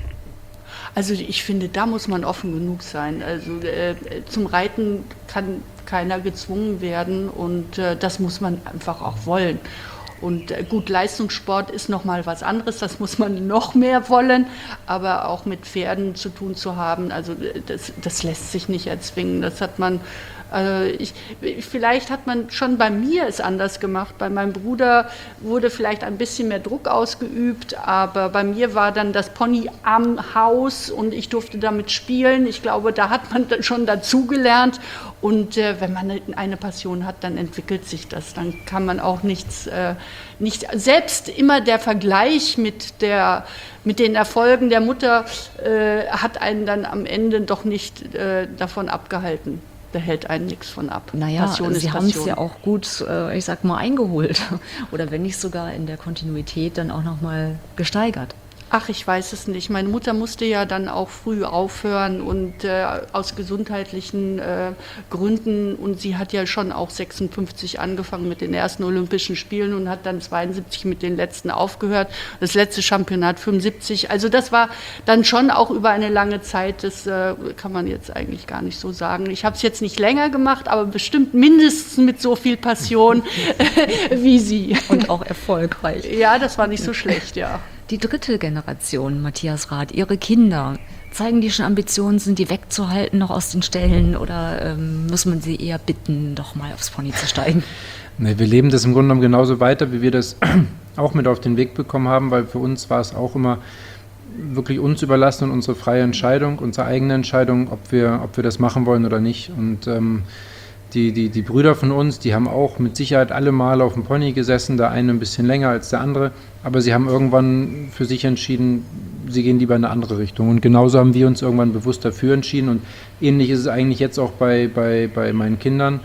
Also ich finde, da muss man offen genug sein. Also äh, zum Reiten kann keiner gezwungen werden und äh, das muss man einfach auch wollen. Und äh, gut, Leistungssport ist nochmal was anderes, das muss man noch mehr wollen, aber auch mit Pferden zu tun zu haben, also das, das lässt sich nicht erzwingen. Das hat man Also ich, vielleicht hat man schon bei mir es anders gemacht. Bei meinem Bruder wurde vielleicht ein bisschen mehr Druck ausgeübt, aber bei mir war dann das Pony am Haus und ich durfte damit spielen. Ich glaube, da hat man dann schon dazugelernt. Und äh, wenn man eine Passion hat, dann entwickelt sich das. Dann kann man auch nichts, äh, nicht, selbst immer der Vergleich mit, der, mit den Erfolgen der Mutter äh, hat einen dann am Ende doch nicht äh, davon abgehalten. Da hält einen nichts von ab. Naja, Passion Sie haben es ja auch gut, ich sag mal, eingeholt. Oder wenn nicht sogar in der Kontinuität dann auch nochmal gesteigert. Ach, ich weiß es nicht. Meine Mutter musste ja dann auch früh aufhören und äh, aus gesundheitlichen äh, Gründen. Und sie hat ja schon auch sechsundfünfzig angefangen mit den ersten Olympischen Spielen und hat dann zweiundsiebzig mit den letzten aufgehört. Das letzte Championat fünfundsiebzig. Also das war dann schon auch über eine lange Zeit. Das äh, kann man jetzt eigentlich gar nicht so sagen. Ich habe es jetzt nicht länger gemacht, aber bestimmt mindestens mit so viel Passion wie sie. Und auch erfolgreich. Ja, das war nicht so schlecht, ja. Die dritte Generation, Matthias Rath, Ihre Kinder, zeigen die schon Ambitionen, sind die wegzuhalten noch aus den Ställen oder ähm, muss man sie eher bitten, doch mal aufs Pony zu steigen? Nee, wir leben das im Grunde genommen genauso weiter, wie wir das auch mit auf den Weg bekommen haben, weil für uns war es auch immer wirklich uns überlassen und unsere freie Entscheidung, unsere eigene Entscheidung, ob wir, ob wir das machen wollen oder nicht. Und ähm, Die, die, die Brüder von uns, die haben auch mit Sicherheit alle mal auf dem Pony gesessen, der eine ein bisschen länger als der andere, aber sie haben irgendwann für sich entschieden, sie gehen lieber in eine andere Richtung. Und genauso haben wir uns irgendwann bewusst dafür entschieden. Und ähnlich ist es eigentlich jetzt auch bei, bei, bei meinen Kindern,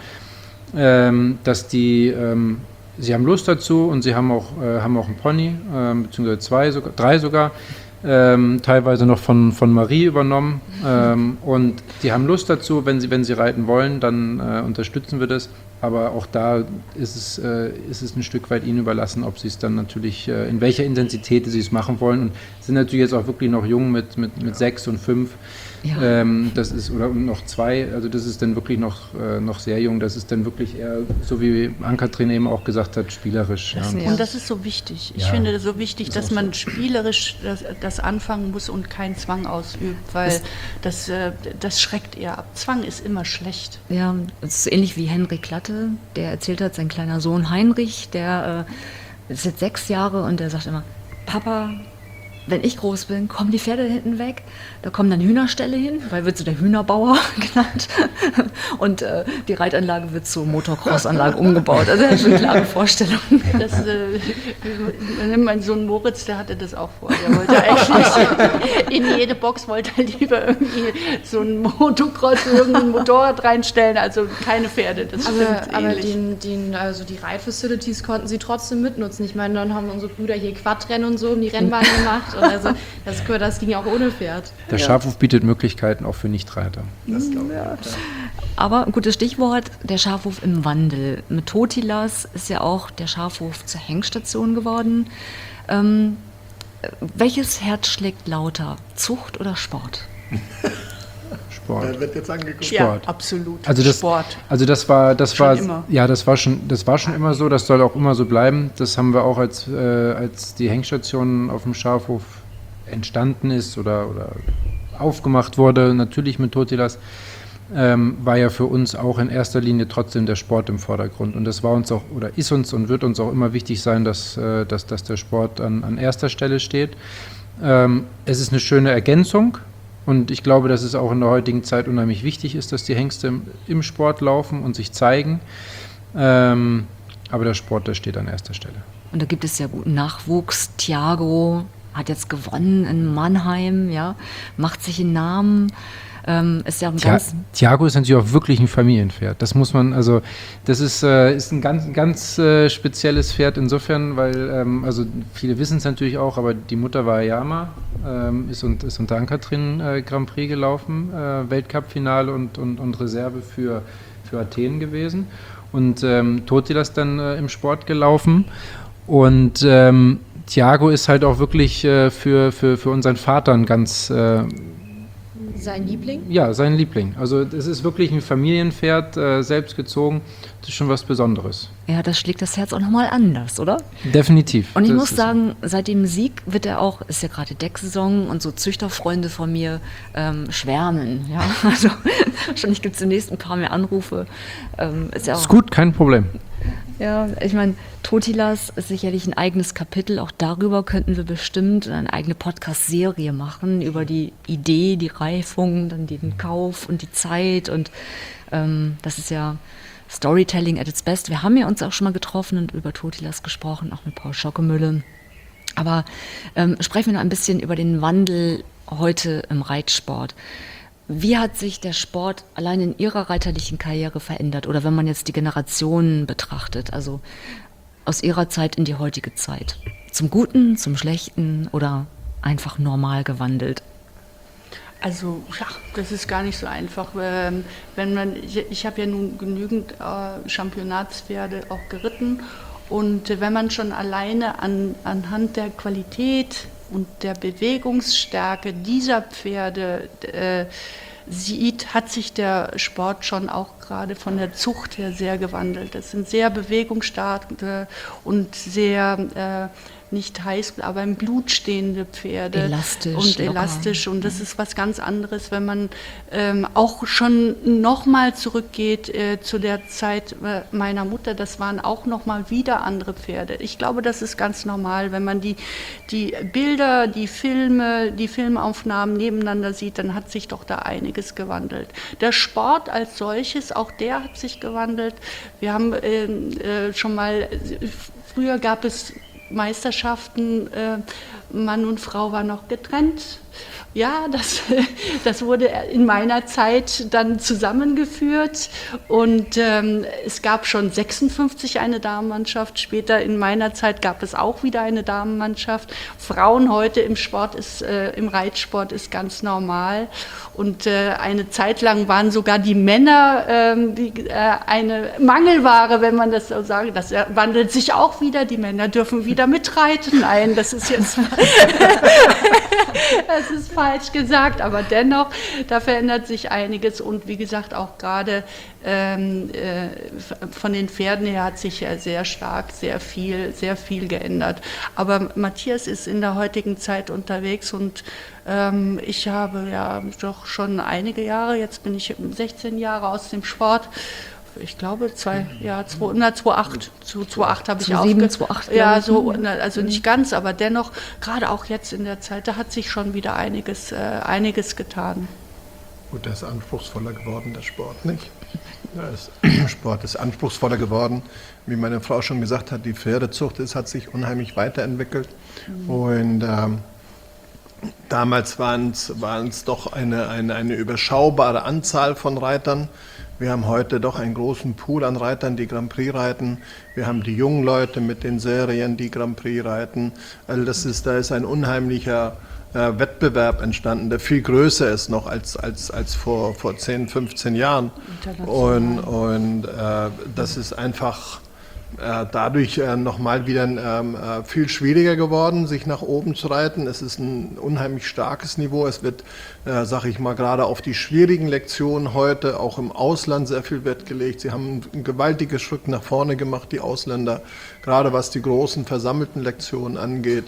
ähm, dass die, ähm, sie haben Lust dazu und sie haben auch, äh, haben auch ein Pony, äh, beziehungsweise zwei, sogar, drei sogar. ähm, teilweise noch von, von Marie übernommen. Ähm, und die haben Lust dazu, wenn sie, wenn sie reiten wollen, dann äh, unterstützen wir das. Aber auch da ist es, äh, ist es ein Stück weit ihnen überlassen, ob sie es dann natürlich, äh, in welcher Intensität sie es machen wollen. Und sind natürlich jetzt auch wirklich noch jung mit, mit, mit sechs und fünf. Ja. Ähm, das ist, oder noch zwei, also das ist dann wirklich noch, äh, noch sehr jung. Das ist dann wirklich eher, so wie Ann-Kathrin eben auch gesagt hat, spielerisch. Das, ja. Und das ist so wichtig. Ich ja. finde das so wichtig, das dass man so. spielerisch das, das anfangen muss und keinen Zwang ausübt, weil das, das, das schreckt eher ab. Zwang ist immer schlecht. Ja, es ist ähnlich wie Henrik Klatte, der erzählt hat, sein kleiner Sohn Heinrich, der äh, ist jetzt sechs Jahre und der sagt immer, Papa, wenn ich groß bin, kommen die Pferde hinten weg, da kommen dann Hühnerställe hin, weil wird so der Hühnerbauer genannt und äh, die Reitanlage wird zur Motocross-Anlage umgebaut. Also er hat schon klare Vorstellungen. Das, äh, mein Sohn Moritz, der hatte das auch vor. Der wollte eigentlich in jede Box wollte er lieber irgendwie so ein Motocross, irgendein Motorrad reinstellen, also keine Pferde. Das aber stimmt aber ähnlich. den, den, also die Reitfacilities konnten sie trotzdem mitnutzen. Ich meine, dann haben unsere Brüder hier Quadrennen und so um die Rennbahn gemacht. Und also das, das ging auch ohne Pferd. Der Schafhof bietet Möglichkeiten auch für Nichtreiter. Das glaube ich. Ja. Aber ein gutes Stichwort, der Schafhof im Wandel. Mit Totilas ist ja auch der Schafhof zur Hengstation geworden. Ähm, welches Herz schlägt lauter, Zucht oder Sport? Sport. Da wird jetzt angeguckt. Sport. Ja, absolut. Also das, Sport. Also das war, das schon war, immer. ja, das war schon, das war schon immer so. Das soll auch immer so bleiben. Das haben wir auch, als, äh, als die Hengstation auf dem Schafhof entstanden ist oder, oder aufgemacht wurde, natürlich mit Totilas, ähm, war ja für uns auch in erster Linie trotzdem der Sport im Vordergrund. Und das war uns auch, oder ist uns und wird uns auch immer wichtig sein, dass, äh, dass, dass der Sport an, an erster Stelle steht. Ähm, es ist eine schöne Ergänzung. Und ich glaube, dass es auch in der heutigen Zeit unheimlich wichtig ist, dass die Hengste im, im Sport laufen und sich zeigen. Ähm, aber der Sport, der steht an erster Stelle. Und da gibt es ja guten Nachwuchs. Thiago hat jetzt gewonnen in Mannheim, ja, macht sich einen Namen. Ähm, ist ja ein Thia- ganz Thiago ist natürlich auch wirklich ein Familienpferd. Das muss man, also das ist, äh, ist ein ganz, ganz äh, spezielles Pferd insofern, weil, ähm, also viele wissen es natürlich auch, aber die Mutter war Ayama, ähm, ist, und, ist unter Ann-Kathrin äh, Grand Prix gelaufen, äh, Weltcup-Finale und, und, und Reserve für, für Athen gewesen. Und ähm, Totilas dann äh, im Sport gelaufen. Und ähm, Thiago ist halt auch wirklich äh, für, für, für unseren Vater ein ganz... Äh, Sein Liebling? Ja, sein Liebling. Also es ist wirklich ein Familienpferd, äh, selbst gezogen. Das ist schon was Besonderes. Ja, das schlägt das Herz auch nochmal anders, oder? Definitiv. Und ich Das muss ist- sagen, seit dem Sieg wird er auch, ist ja gerade Decksaison und so Züchterfreunde von mir ähm, schwärmen. Ja? Also wahrscheinlich gibt es demnächst ein paar mehr Anrufe. Ähm, ist ja auch, Ist gut, kein Problem. Ja, ich meine, Totilas ist sicherlich ein eigenes Kapitel. Auch darüber könnten wir bestimmt eine eigene Podcast-Serie machen, über die Idee, die Reifung, dann den Kauf und die Zeit. Und ähm, das ist ja Storytelling at its best. Wir haben ja uns auch schon mal getroffen und über Totilas gesprochen, auch mit Paul Schockemühle. Aber ähm, sprechen wir noch ein bisschen über den Wandel heute im Reitsport. Wie hat sich der Sport allein in Ihrer reiterlichen Karriere verändert? Oder wenn man jetzt die Generationen betrachtet, also aus Ihrer Zeit in die heutige Zeit? Zum Guten, zum Schlechten oder einfach normal gewandelt? Also ja, das ist gar nicht so einfach. Ähm, Wenn man, ich, ich habe ja nun genügend äh, Championatspferde auch geritten und äh, wenn man schon alleine an, anhand der Qualität und der Bewegungsstärke dieser Pferde äh, sieht, hat sich der Sport schon auch gerade von der Zucht her sehr gewandelt. Das sind sehr bewegungsstarke und sehr äh, nicht heiß, aber im Blut stehende Pferde. Elastisch, Und locker. elastisch. Und das ist was ganz anderes, wenn man ähm, auch schon nochmal zurückgeht äh, zu der Zeit äh, meiner Mutter. Das waren auch nochmal wieder andere Pferde. Ich glaube, das ist ganz normal. Wenn man die, die Bilder, die Filme, die Filmaufnahmen nebeneinander sieht, dann hat sich doch da einiges gewandelt. Der Sport als solches, auch der hat sich gewandelt. Wir haben äh, äh, schon mal, früher gab es Meisterschaften, äh, Mann und Frau waren noch getrennt Ja, das, das wurde in meiner Zeit dann zusammengeführt und ähm, es gab schon sechsundfünfzig eine Damenmannschaft. Später in meiner Zeit gab es auch wieder eine Damenmannschaft. Frauen heute im Sport ist, äh, im Reitsport ist ganz normal und äh, eine Zeit lang waren sogar die Männer ähm, die, äh, eine Mangelware, wenn man das so sagt. Das wandelt sich auch wieder. Die Männer dürfen wieder mitreiten. Nein, das ist jetzt das ist falsch gesagt, aber dennoch, da verändert sich einiges und wie gesagt, auch gerade ähm, äh, von den Pferden her hat sich ja sehr stark, sehr viel, sehr viel geändert. Aber Matthias ist in der heutigen Zeit unterwegs und ähm, ich habe ja doch schon einige Jahre, jetzt bin ich sechzehn Jahre aus dem Sport. Ich glaube, zwei, ja, zwei, na, zweitausendacht, zu zweitausendacht habe ich sieben, aufge... zweitausendacht, ja, ich. so, also nicht ganz, aber dennoch, gerade auch jetzt in der Zeit, da hat sich schon wieder einiges, äh, einiges getan. Gut, der ist anspruchsvoller geworden, der Sport, nicht? Der Sport ist anspruchsvoller geworden. Wie meine Frau schon gesagt hat, die Pferdezucht ist, hat sich unheimlich weiterentwickelt. Mhm. Und ähm, damals waren es doch eine, eine, eine überschaubare Anzahl von Reitern. Wir haben heute doch einen großen Pool an Reitern, die Grand Prix reiten. Wir haben die jungen Leute mit den Serien, die Grand Prix reiten. Also das ist, da ist ein unheimlicher äh, Wettbewerb entstanden, der viel größer ist noch als, als, als vor, vor zehn, fünfzehn Jahren. Und, und äh, das ist einfach äh, dadurch äh, nochmal wieder äh, viel schwieriger geworden, sich nach oben zu reiten. Es ist ein unheimlich starkes Niveau. Es wird, äh, sage ich mal, gerade auf die schwierigen Lektionen heute auch im Ausland sehr viel Wert gelegt. Sie haben ein gewaltiges Schritt nach vorne gemacht, die Ausländer, gerade was die großen versammelten Lektionen angeht.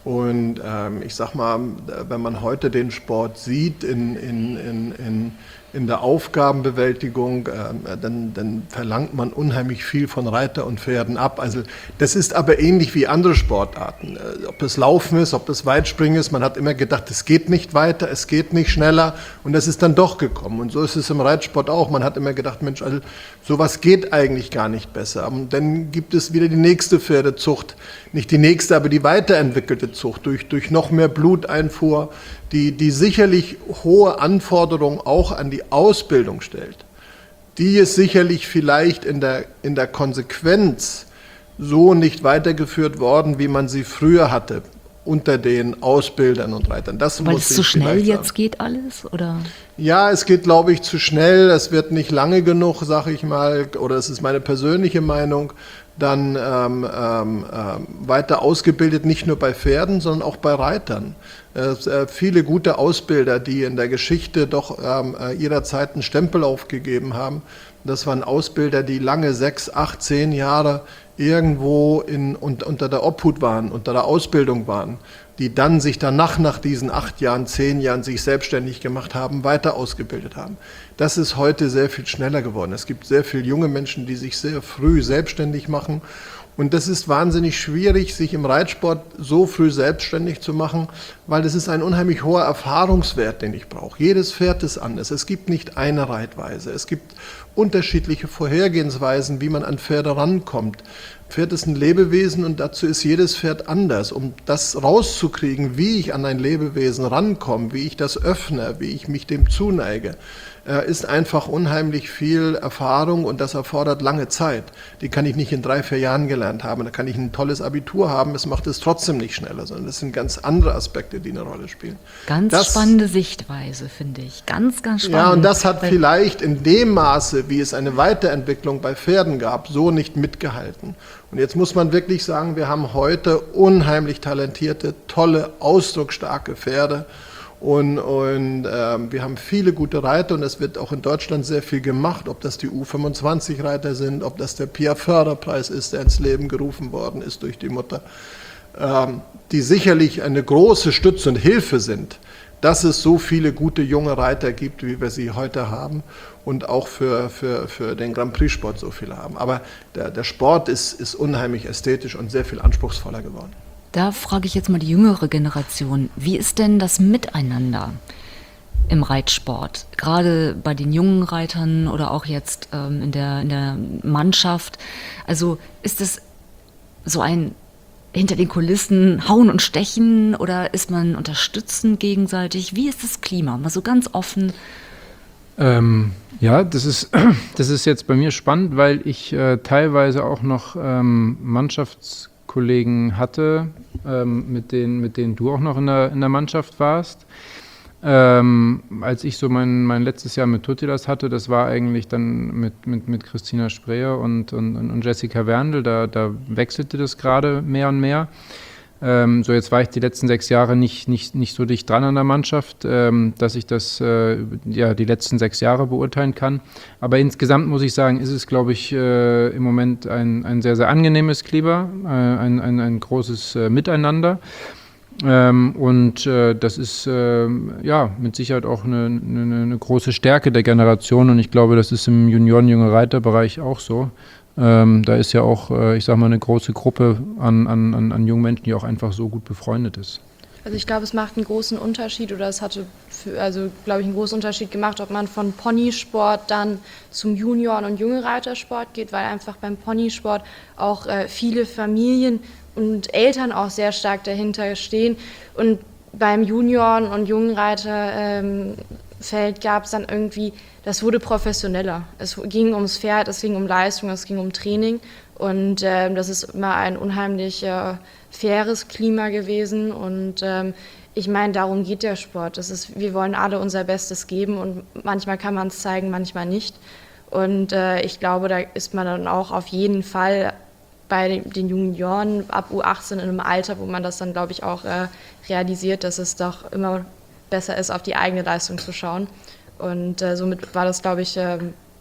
Und ähm, ich sag mal, wenn man heute den Sport sieht in, in, in, in, in der Aufgabenbewältigung, äh, dann, dann verlangt man unheimlich viel von Reiter und Pferden ab. Also das ist aber ähnlich wie andere Sportarten. Äh, ob das Laufen ist, ob das Weitspringen ist, man hat immer gedacht, es geht nicht weiter, es geht nicht schneller und das ist dann doch gekommen. Und so ist es im Reitsport auch. Man hat immer gedacht, Mensch, also sowas geht eigentlich gar nicht besser. Und dann gibt es wieder die nächste Pferdezucht, nicht die nächste, aber die weiterentwickelte Zucht durch, durch noch mehr Bluteinfuhr, die, die sicherlich hohe Anforderungen auch an die Ausbildung stellt. Die ist sicherlich vielleicht in der, in der Konsequenz so nicht weitergeführt worden, wie man sie früher hatte, unter den Ausbildern und Reitern. Das Weil muss es zu ich schnell vielleicht jetzt sagen. geht alles, oder? Ja, es geht, glaube ich, zu schnell. Es wird nicht lange genug, sage ich mal, oder es ist meine persönliche Meinung, dann ähm, ähm, weiter ausgebildet, nicht nur bei Pferden, sondern auch bei Reitern. Äh, viele gute Ausbilder, die in der Geschichte doch ähm, ihrer Zeit einen Stempel aufgegeben haben. Das waren Ausbilder, die lange sechs, acht, zehn Jahre irgendwo in, und, unter der Obhut waren, unter der Ausbildung waren, die dann sich danach, nach diesen acht Jahren, zehn Jahren sich selbstständig gemacht haben, weiter ausgebildet haben. Das ist heute sehr viel schneller geworden. Es gibt sehr viele junge Menschen, die sich sehr früh selbstständig machen. Und das ist wahnsinnig schwierig, sich im Reitsport so früh selbstständig zu machen, weil das ist ein unheimlich hoher Erfahrungswert, den ich brauche. Jedes Pferd ist anders. Es gibt nicht eine Reitweise. Es gibt unterschiedliche Vorhergehensweisen, wie man an Pferde rankommt. Pferd ist ein Lebewesen und dazu ist jedes Pferd anders. Um das rauszukriegen, wie ich an ein Lebewesen rankomme, wie ich das öffne, wie ich mich dem zuneige, ist einfach unheimlich viel Erfahrung und das erfordert lange Zeit. Die kann ich nicht in drei, vier Jahren gelernt haben. Da kann ich ein tolles Abitur haben, es macht es trotzdem nicht schneller, sondern das sind ganz andere Aspekte, die eine Rolle spielen. Ganz das, spannende Sichtweise, finde ich. Ganz, ganz spannend. Ja, und das hat vielleicht in dem Maße, wie es eine Weiterentwicklung bei Pferden gab, so nicht mitgehalten. Und jetzt muss man wirklich sagen, wir haben heute unheimlich talentierte, tolle, ausdrucksstarke Pferde. Und, und äh, wir haben viele gute Reiter und es wird auch in Deutschland sehr viel gemacht, ob das die U fünfundzwanzig Reiter sind, ob das der P I A-Förderpreis ist, der ins Leben gerufen worden ist durch die Mutter, ähm, die sicherlich eine große Stütze und Hilfe sind, dass es so viele gute junge Reiter gibt, wie wir sie heute haben und auch für, für, für den Grand Prix-Sport so viele haben. Aber der, der Sport ist, ist unheimlich ästhetisch und sehr viel anspruchsvoller geworden. Da frage ich jetzt mal die jüngere Generation, wie ist denn das Miteinander im Reitsport? Gerade bei den jungen Reitern oder auch jetzt ähm, in der, in der Mannschaft. Also ist es so ein hinter den Kulissen hauen und stechen oder ist man unterstützend gegenseitig? Wie ist das Klima? Mal so ganz offen. Ähm, ja, das ist, das ist jetzt bei mir spannend, weil ich äh, teilweise auch noch ähm, Mannschaftskollegen hatte, ähm, mit denen, mit denen du auch noch in der, in der Mannschaft warst. Ähm, als ich so mein, mein letztes Jahr mit Totilas hatte, das war eigentlich dann mit, mit, mit Christina Spreer und, und, und Jessica Werndl, da, da wechselte das gerade mehr und mehr. Ähm, so, jetzt war ich die letzten sechs Jahre nicht, nicht, nicht so dicht dran an der Mannschaft, ähm, dass ich das äh, ja, die letzten sechs Jahre beurteilen kann. Aber insgesamt muss ich sagen, ist es, glaube ich, äh, im Moment ein, ein sehr, sehr angenehmes Klima, äh, ein, ein, ein großes äh, Miteinander. Ähm, und äh, das ist äh, ja mit Sicherheit auch eine, eine, eine große Stärke der Generation und ich glaube, das ist im Junioren-Junge-Reiter-Bereich auch so. Ähm, da ist ja auch, äh, ich sag mal, eine große Gruppe an, an, an jungen Menschen, die auch einfach so gut befreundet ist. Also ich glaube, es macht einen großen Unterschied oder es hatte, für, also glaube ich, einen großen Unterschied gemacht, ob man von Ponysport dann zum Junioren- und Junge-Reitersport geht, weil einfach beim Ponysport auch äh, viele Familien und Eltern auch sehr stark dahinter stehen und beim Junioren- und Jungenreiterfeld ähm, gab es dann irgendwie, das wurde professioneller. Es ging ums Pferd, es ging um Leistung, es ging um Training und ähm, das ist immer ein unheimlich äh, faires Klima gewesen und ähm, ich meine, darum geht der Sport. Das ist, wir wollen alle unser Bestes geben und manchmal kann man es zeigen, manchmal nicht und äh, ich glaube, da ist man dann auch auf jeden Fall bei den Junioren ab U achtzehn in einem Alter, wo man das dann, glaube ich, auch äh, realisiert, dass es doch immer besser ist, auf die eigene Leistung zu schauen. Und äh, somit war das, glaube ich, äh,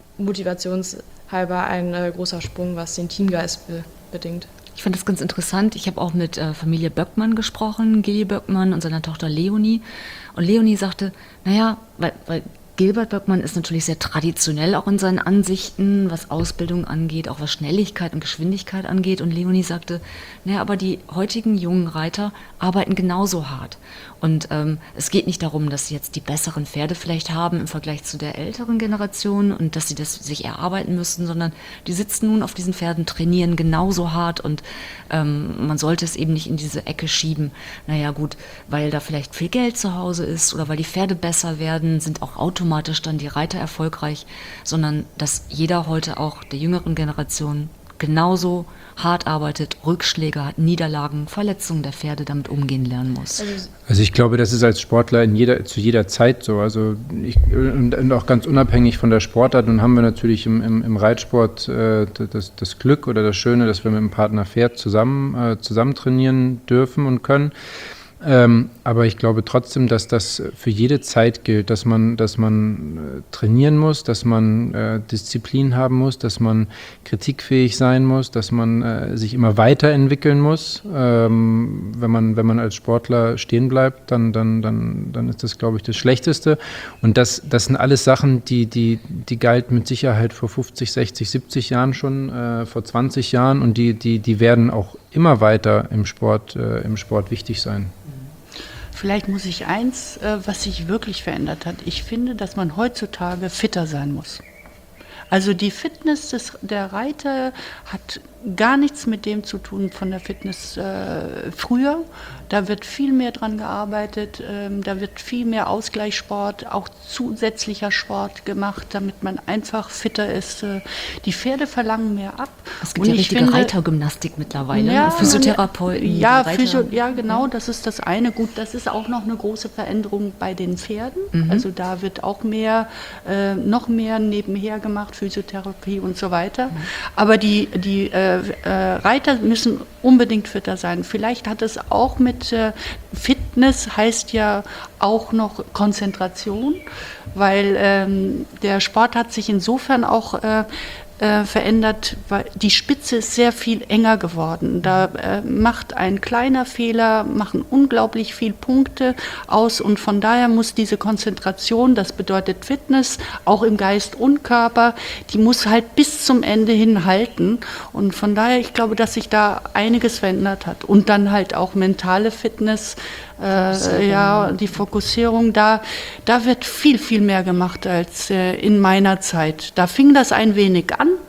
motivationshalber ein äh, großer Sprung, was den Teamgeist be- bedingt. Ich fand das ganz interessant. Ich habe auch mit äh, Familie Böckmann gesprochen, Gilly Böckmann und seiner Tochter Leonie. Und Leonie sagte, naja, weil, weil Gilbert Böckmann ist natürlich sehr traditionell auch in seinen Ansichten, was Ausbildung angeht, auch was Schnelligkeit und Geschwindigkeit angeht. Und Leonie sagte, naja, aber die heutigen jungen Reiter arbeiten genauso hart. Und ähm, es geht nicht darum, dass sie jetzt die besseren Pferde vielleicht haben im Vergleich zu der älteren Generation und dass sie das sich erarbeiten müssen, sondern die sitzen nun auf diesen Pferden, trainieren genauso hart und ähm, man sollte es eben nicht in diese Ecke schieben. Naja gut, weil da vielleicht viel Geld zu Hause ist oder weil die Pferde besser werden, sind auch automatisch dann die Reiter erfolgreich, sondern dass jeder heute auch der jüngeren Generation genauso hart arbeitet, Rückschläge hat, Niederlagen, Verletzungen der Pferde damit umgehen lernen muss. Also ich glaube, das ist als Sportler in jeder, zu jeder Zeit so. Also ich, und, und auch ganz unabhängig von der Sportart. Nun haben wir natürlich im, im, im Reitsport äh, das, das Glück oder das Schöne, dass wir mit dem Partner Pferd zusammen, äh, zusammen trainieren dürfen und können. Ähm, aber ich glaube trotzdem, dass das für jede Zeit gilt, dass man, dass man äh, trainieren muss, dass man äh, Disziplin haben muss, dass man kritikfähig sein muss, dass man äh, sich immer weiterentwickeln muss. Ähm, wenn man, wenn man als Sportler stehen bleibt, dann, dann, dann, dann ist das, glaube ich, das Schlechteste. Und das, das sind alles Sachen, die, die, die galten mit Sicherheit vor fünfzig, sechzig, siebzig Jahren schon, äh, vor zwanzig Jahren und die, die, die werden auch immer weiter im Sport, äh, im Sport wichtig sein. Vielleicht muss ich eins, äh, was sich wirklich verändert hat. Ich finde, dass man heutzutage fitter sein muss. Also die Fitness des, der Reiter hat gar nichts mit dem zu tun von der Fitness äh, früher. Da wird viel mehr dran gearbeitet, ähm, da wird viel mehr Ausgleichssport, auch zusätzlicher Sport gemacht, damit man einfach fitter ist. Äh, die Pferde verlangen mehr ab. Es gibt Und ja ich richtige finde, Reitergymnastik mittlerweile, ja, Physiotherapeuten. Ja, Reiter. Physio, ja, genau, das ist das eine. Gut, das ist auch noch eine große Veränderung bei den Pferden. Mhm. Also da wird auch mehr, äh, noch mehr nebenher gemacht, Physiotherapie und so weiter. Mhm. Aber die, die äh, äh, Reiter müssen unbedingt fitter sein. Vielleicht hat es auch mit äh, Fitness, heißt ja auch noch Konzentration, weil ähm, der Sport hat sich insofern auch äh, äh, verändert, weil die Spitze ist sehr viel enger geworden. Da äh, macht ein kleiner Fehler, machen unglaublich viel Punkte aus und von daher muss diese Konzentration, das bedeutet Fitness, auch im Geist und Körper, die muss halt bis zum Ende hin halten und von daher, ich glaube, dass sich da einiges verändert hat und dann halt auch mentale Fitness, Äh, ja, die Fokussierung, da, da wird viel, viel mehr gemacht als äh, in meiner Zeit. Da fing das ein wenig an,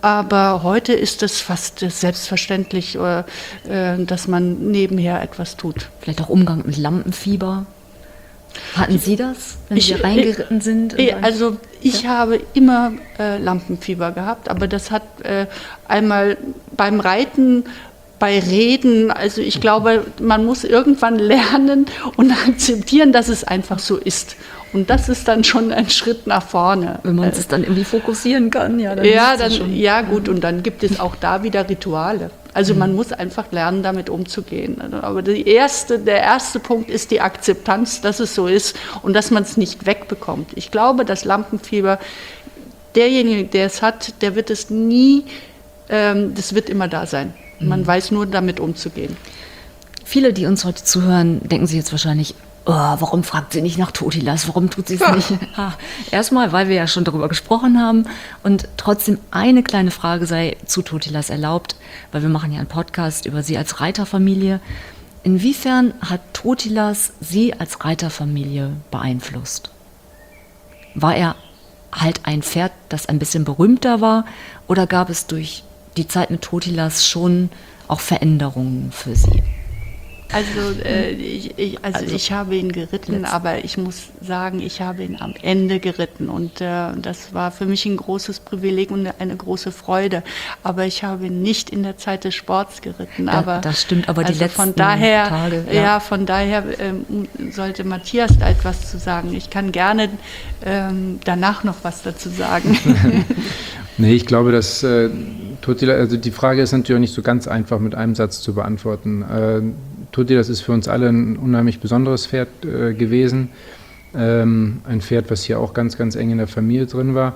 aber heute ist es fast selbstverständlich, äh, dass man nebenher etwas tut. Vielleicht auch Umgang mit Lampenfieber. Hatten Sie das, wenn ich, Sie reingeritten sind? Also ich ja. habe immer äh, Lampenfieber gehabt, aber das hat äh, einmal beim Reiten, bei Reden, also ich glaube, man muss irgendwann lernen und akzeptieren, dass es einfach so ist. Und das ist dann schon ein Schritt nach vorne. Wenn man es dann irgendwie fokussieren kann, ja. Dann ja, ist dann, schon. ja gut, und dann gibt es auch da wieder Rituale. Also mhm. man muss einfach lernen, damit umzugehen. Aber die erste, der erste Punkt ist die Akzeptanz, dass es so ist und dass man es nicht wegbekommt. Ich glaube, das Lampenfieber, derjenige, der es hat, der wird es nie, ähm, das wird immer da sein. Man mhm. weiß nur, damit umzugehen. Viele, die uns heute zuhören, denken sich jetzt wahrscheinlich, oh, warum fragt sie nicht nach Totilas? Warum tut sie es ja. nicht? Ha, erstmal, weil wir ja schon darüber gesprochen haben und trotzdem eine kleine Frage sei zu Totilas erlaubt, weil wir machen ja einen Podcast über sie als Reiterfamilie. Inwiefern hat Totilas sie als Reiterfamilie beeinflusst? War er halt ein Pferd, das ein bisschen berühmter war, oder gab es durch die Zeit mit Totilas schon auch Veränderungen für sie? Also, äh, ich, ich, also, also ich habe ihn geritten, letzt. aber ich muss sagen, ich habe ihn am Ende geritten und äh, das war für mich ein großes Privileg und eine große Freude. Aber ich habe ihn nicht in der Zeit des Sports geritten. Da, aber, das stimmt, aber also die letzten von daher, Tage. Ja, ja von daher ähm, sollte Matthias da etwas zu sagen. Ich kann gerne ähm, danach noch was dazu sagen. Nee, ich glaube, dass äh, Totilas, also die Frage ist natürlich auch nicht so ganz einfach mit einem Satz zu beantworten. Äh, Totilas ist für uns alle ein unheimlich besonderes Pferd äh, gewesen. Ähm, ein Pferd, was hier auch ganz, ganz eng in der Familie drin war.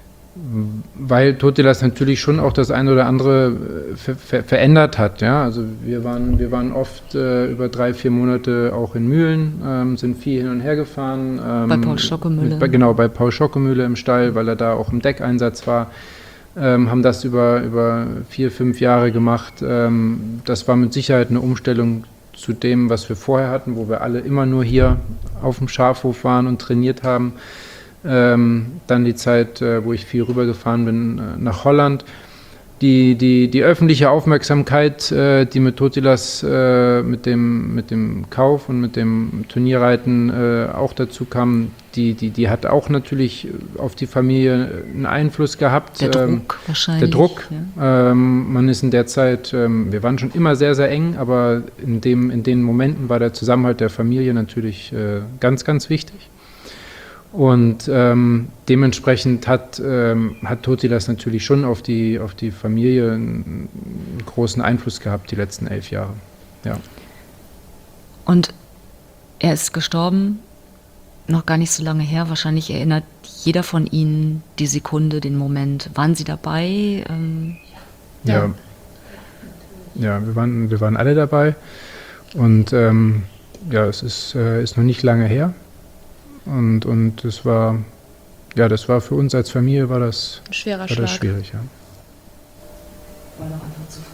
Weil Totilas natürlich schon auch das eine oder andere ver ver verändert hat. Ja? Also wir waren, wir waren oft äh, über drei, vier Monate auch in Mühlen, ähm, sind viel hin und her gefahren. Ähm, bei Paul Schockemühle. Mit, genau, bei Paul Schockemühle im Stall, weil er da auch im Deckeinsatz war. Ähm, haben das über, über vier, fünf Jahre gemacht. Ähm, das war mit Sicherheit eine Umstellung zu dem, was wir vorher hatten, wo wir alle immer nur hier auf dem Schafhof waren und trainiert haben. Ähm, dann die Zeit, äh, wo ich viel rübergefahren bin äh, nach Holland. Die, die, die öffentliche Aufmerksamkeit, äh, die mit Totilas, äh, mit, dem, mit dem Kauf und mit dem Turnierreiten äh, auch dazu kam, die, die, die hat auch natürlich auf die Familie einen Einfluss gehabt. Der Druck ähm, wahrscheinlich. Der Druck. Ja. Ähm, man ist in der Zeit, ähm, wir waren schon immer sehr, sehr eng, aber in, dem, in den Momenten war der Zusammenhalt der Familie natürlich äh, ganz, ganz wichtig. Und ähm, dementsprechend hat, ähm, hat Totilas natürlich schon auf die, auf die Familie einen, einen großen Einfluss gehabt, die letzten elf Jahre. Ja. Und er ist gestorben, noch gar nicht so lange her. Wahrscheinlich erinnert jeder von Ihnen die Sekunde, den Moment. Waren Sie dabei? Ähm, ja. ja, ja wir, waren, wir waren alle dabei. Und ähm, ja, es ist, äh, ist noch nicht lange her. Und, und das war, ja, das war für uns als Familie war das, ein schwerer war Schlag. Das schwierig, ja. War noch einfach zu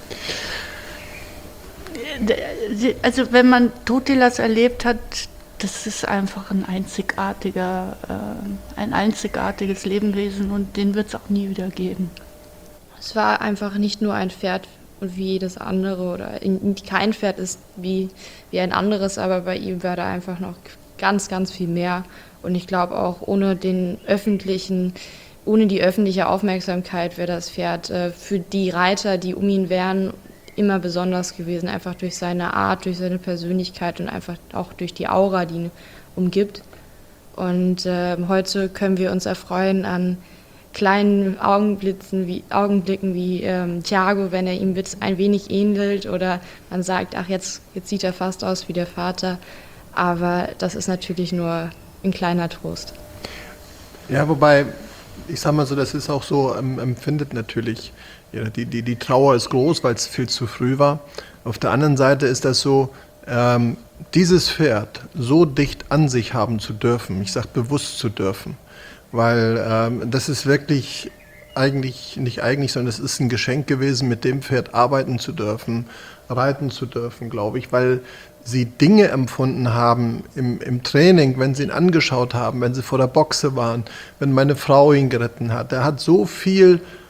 früh. Also wenn man Totilas erlebt hat, das ist einfach ein einzigartiger, äh, ein einzigartiges Lebewesen und den wird es auch nie wieder geben. Es war einfach nicht nur ein Pferd wie jedes andere oder kein Pferd ist wie, wie ein anderes, aber bei ihm war da einfach noch ganz, ganz viel mehr. Und ich glaube auch ohne den öffentlichen, ohne die öffentliche Aufmerksamkeit wäre das Pferd äh, für die Reiter, die um ihn wären, immer besonders gewesen. Einfach durch seine Art, durch seine Persönlichkeit und einfach auch durch die Aura, die ihn umgibt. Und äh, heute können wir uns erfreuen an kleinen Augenblitzen wie, Augenblicken wie ähm, Thiago, wenn er ihm ein wenig ähnelt oder man sagt, ach jetzt, jetzt sieht er fast aus wie der Vater. Aber das ist natürlich nur ein kleiner Trost. Ja, wobei, ich sag mal so, das ist auch so, ähm, empfindet natürlich, ja, die, die, die Trauer ist groß, weil es viel zu früh war. Auf der anderen Seite ist das so, ähm, dieses Pferd so dicht an sich haben zu dürfen, ich sag bewusst zu dürfen, weil ähm, das ist wirklich eigentlich, nicht eigentlich, sondern es ist ein Geschenk gewesen, mit dem Pferd arbeiten zu dürfen, reiten zu dürfen, glaube ich, weil sie Dinge empfunden haben im, im Training, wenn sie ihn angeschaut haben, wenn sie vor der Boxe waren, wenn meine Frau ihn geritten hat. Er hat so viel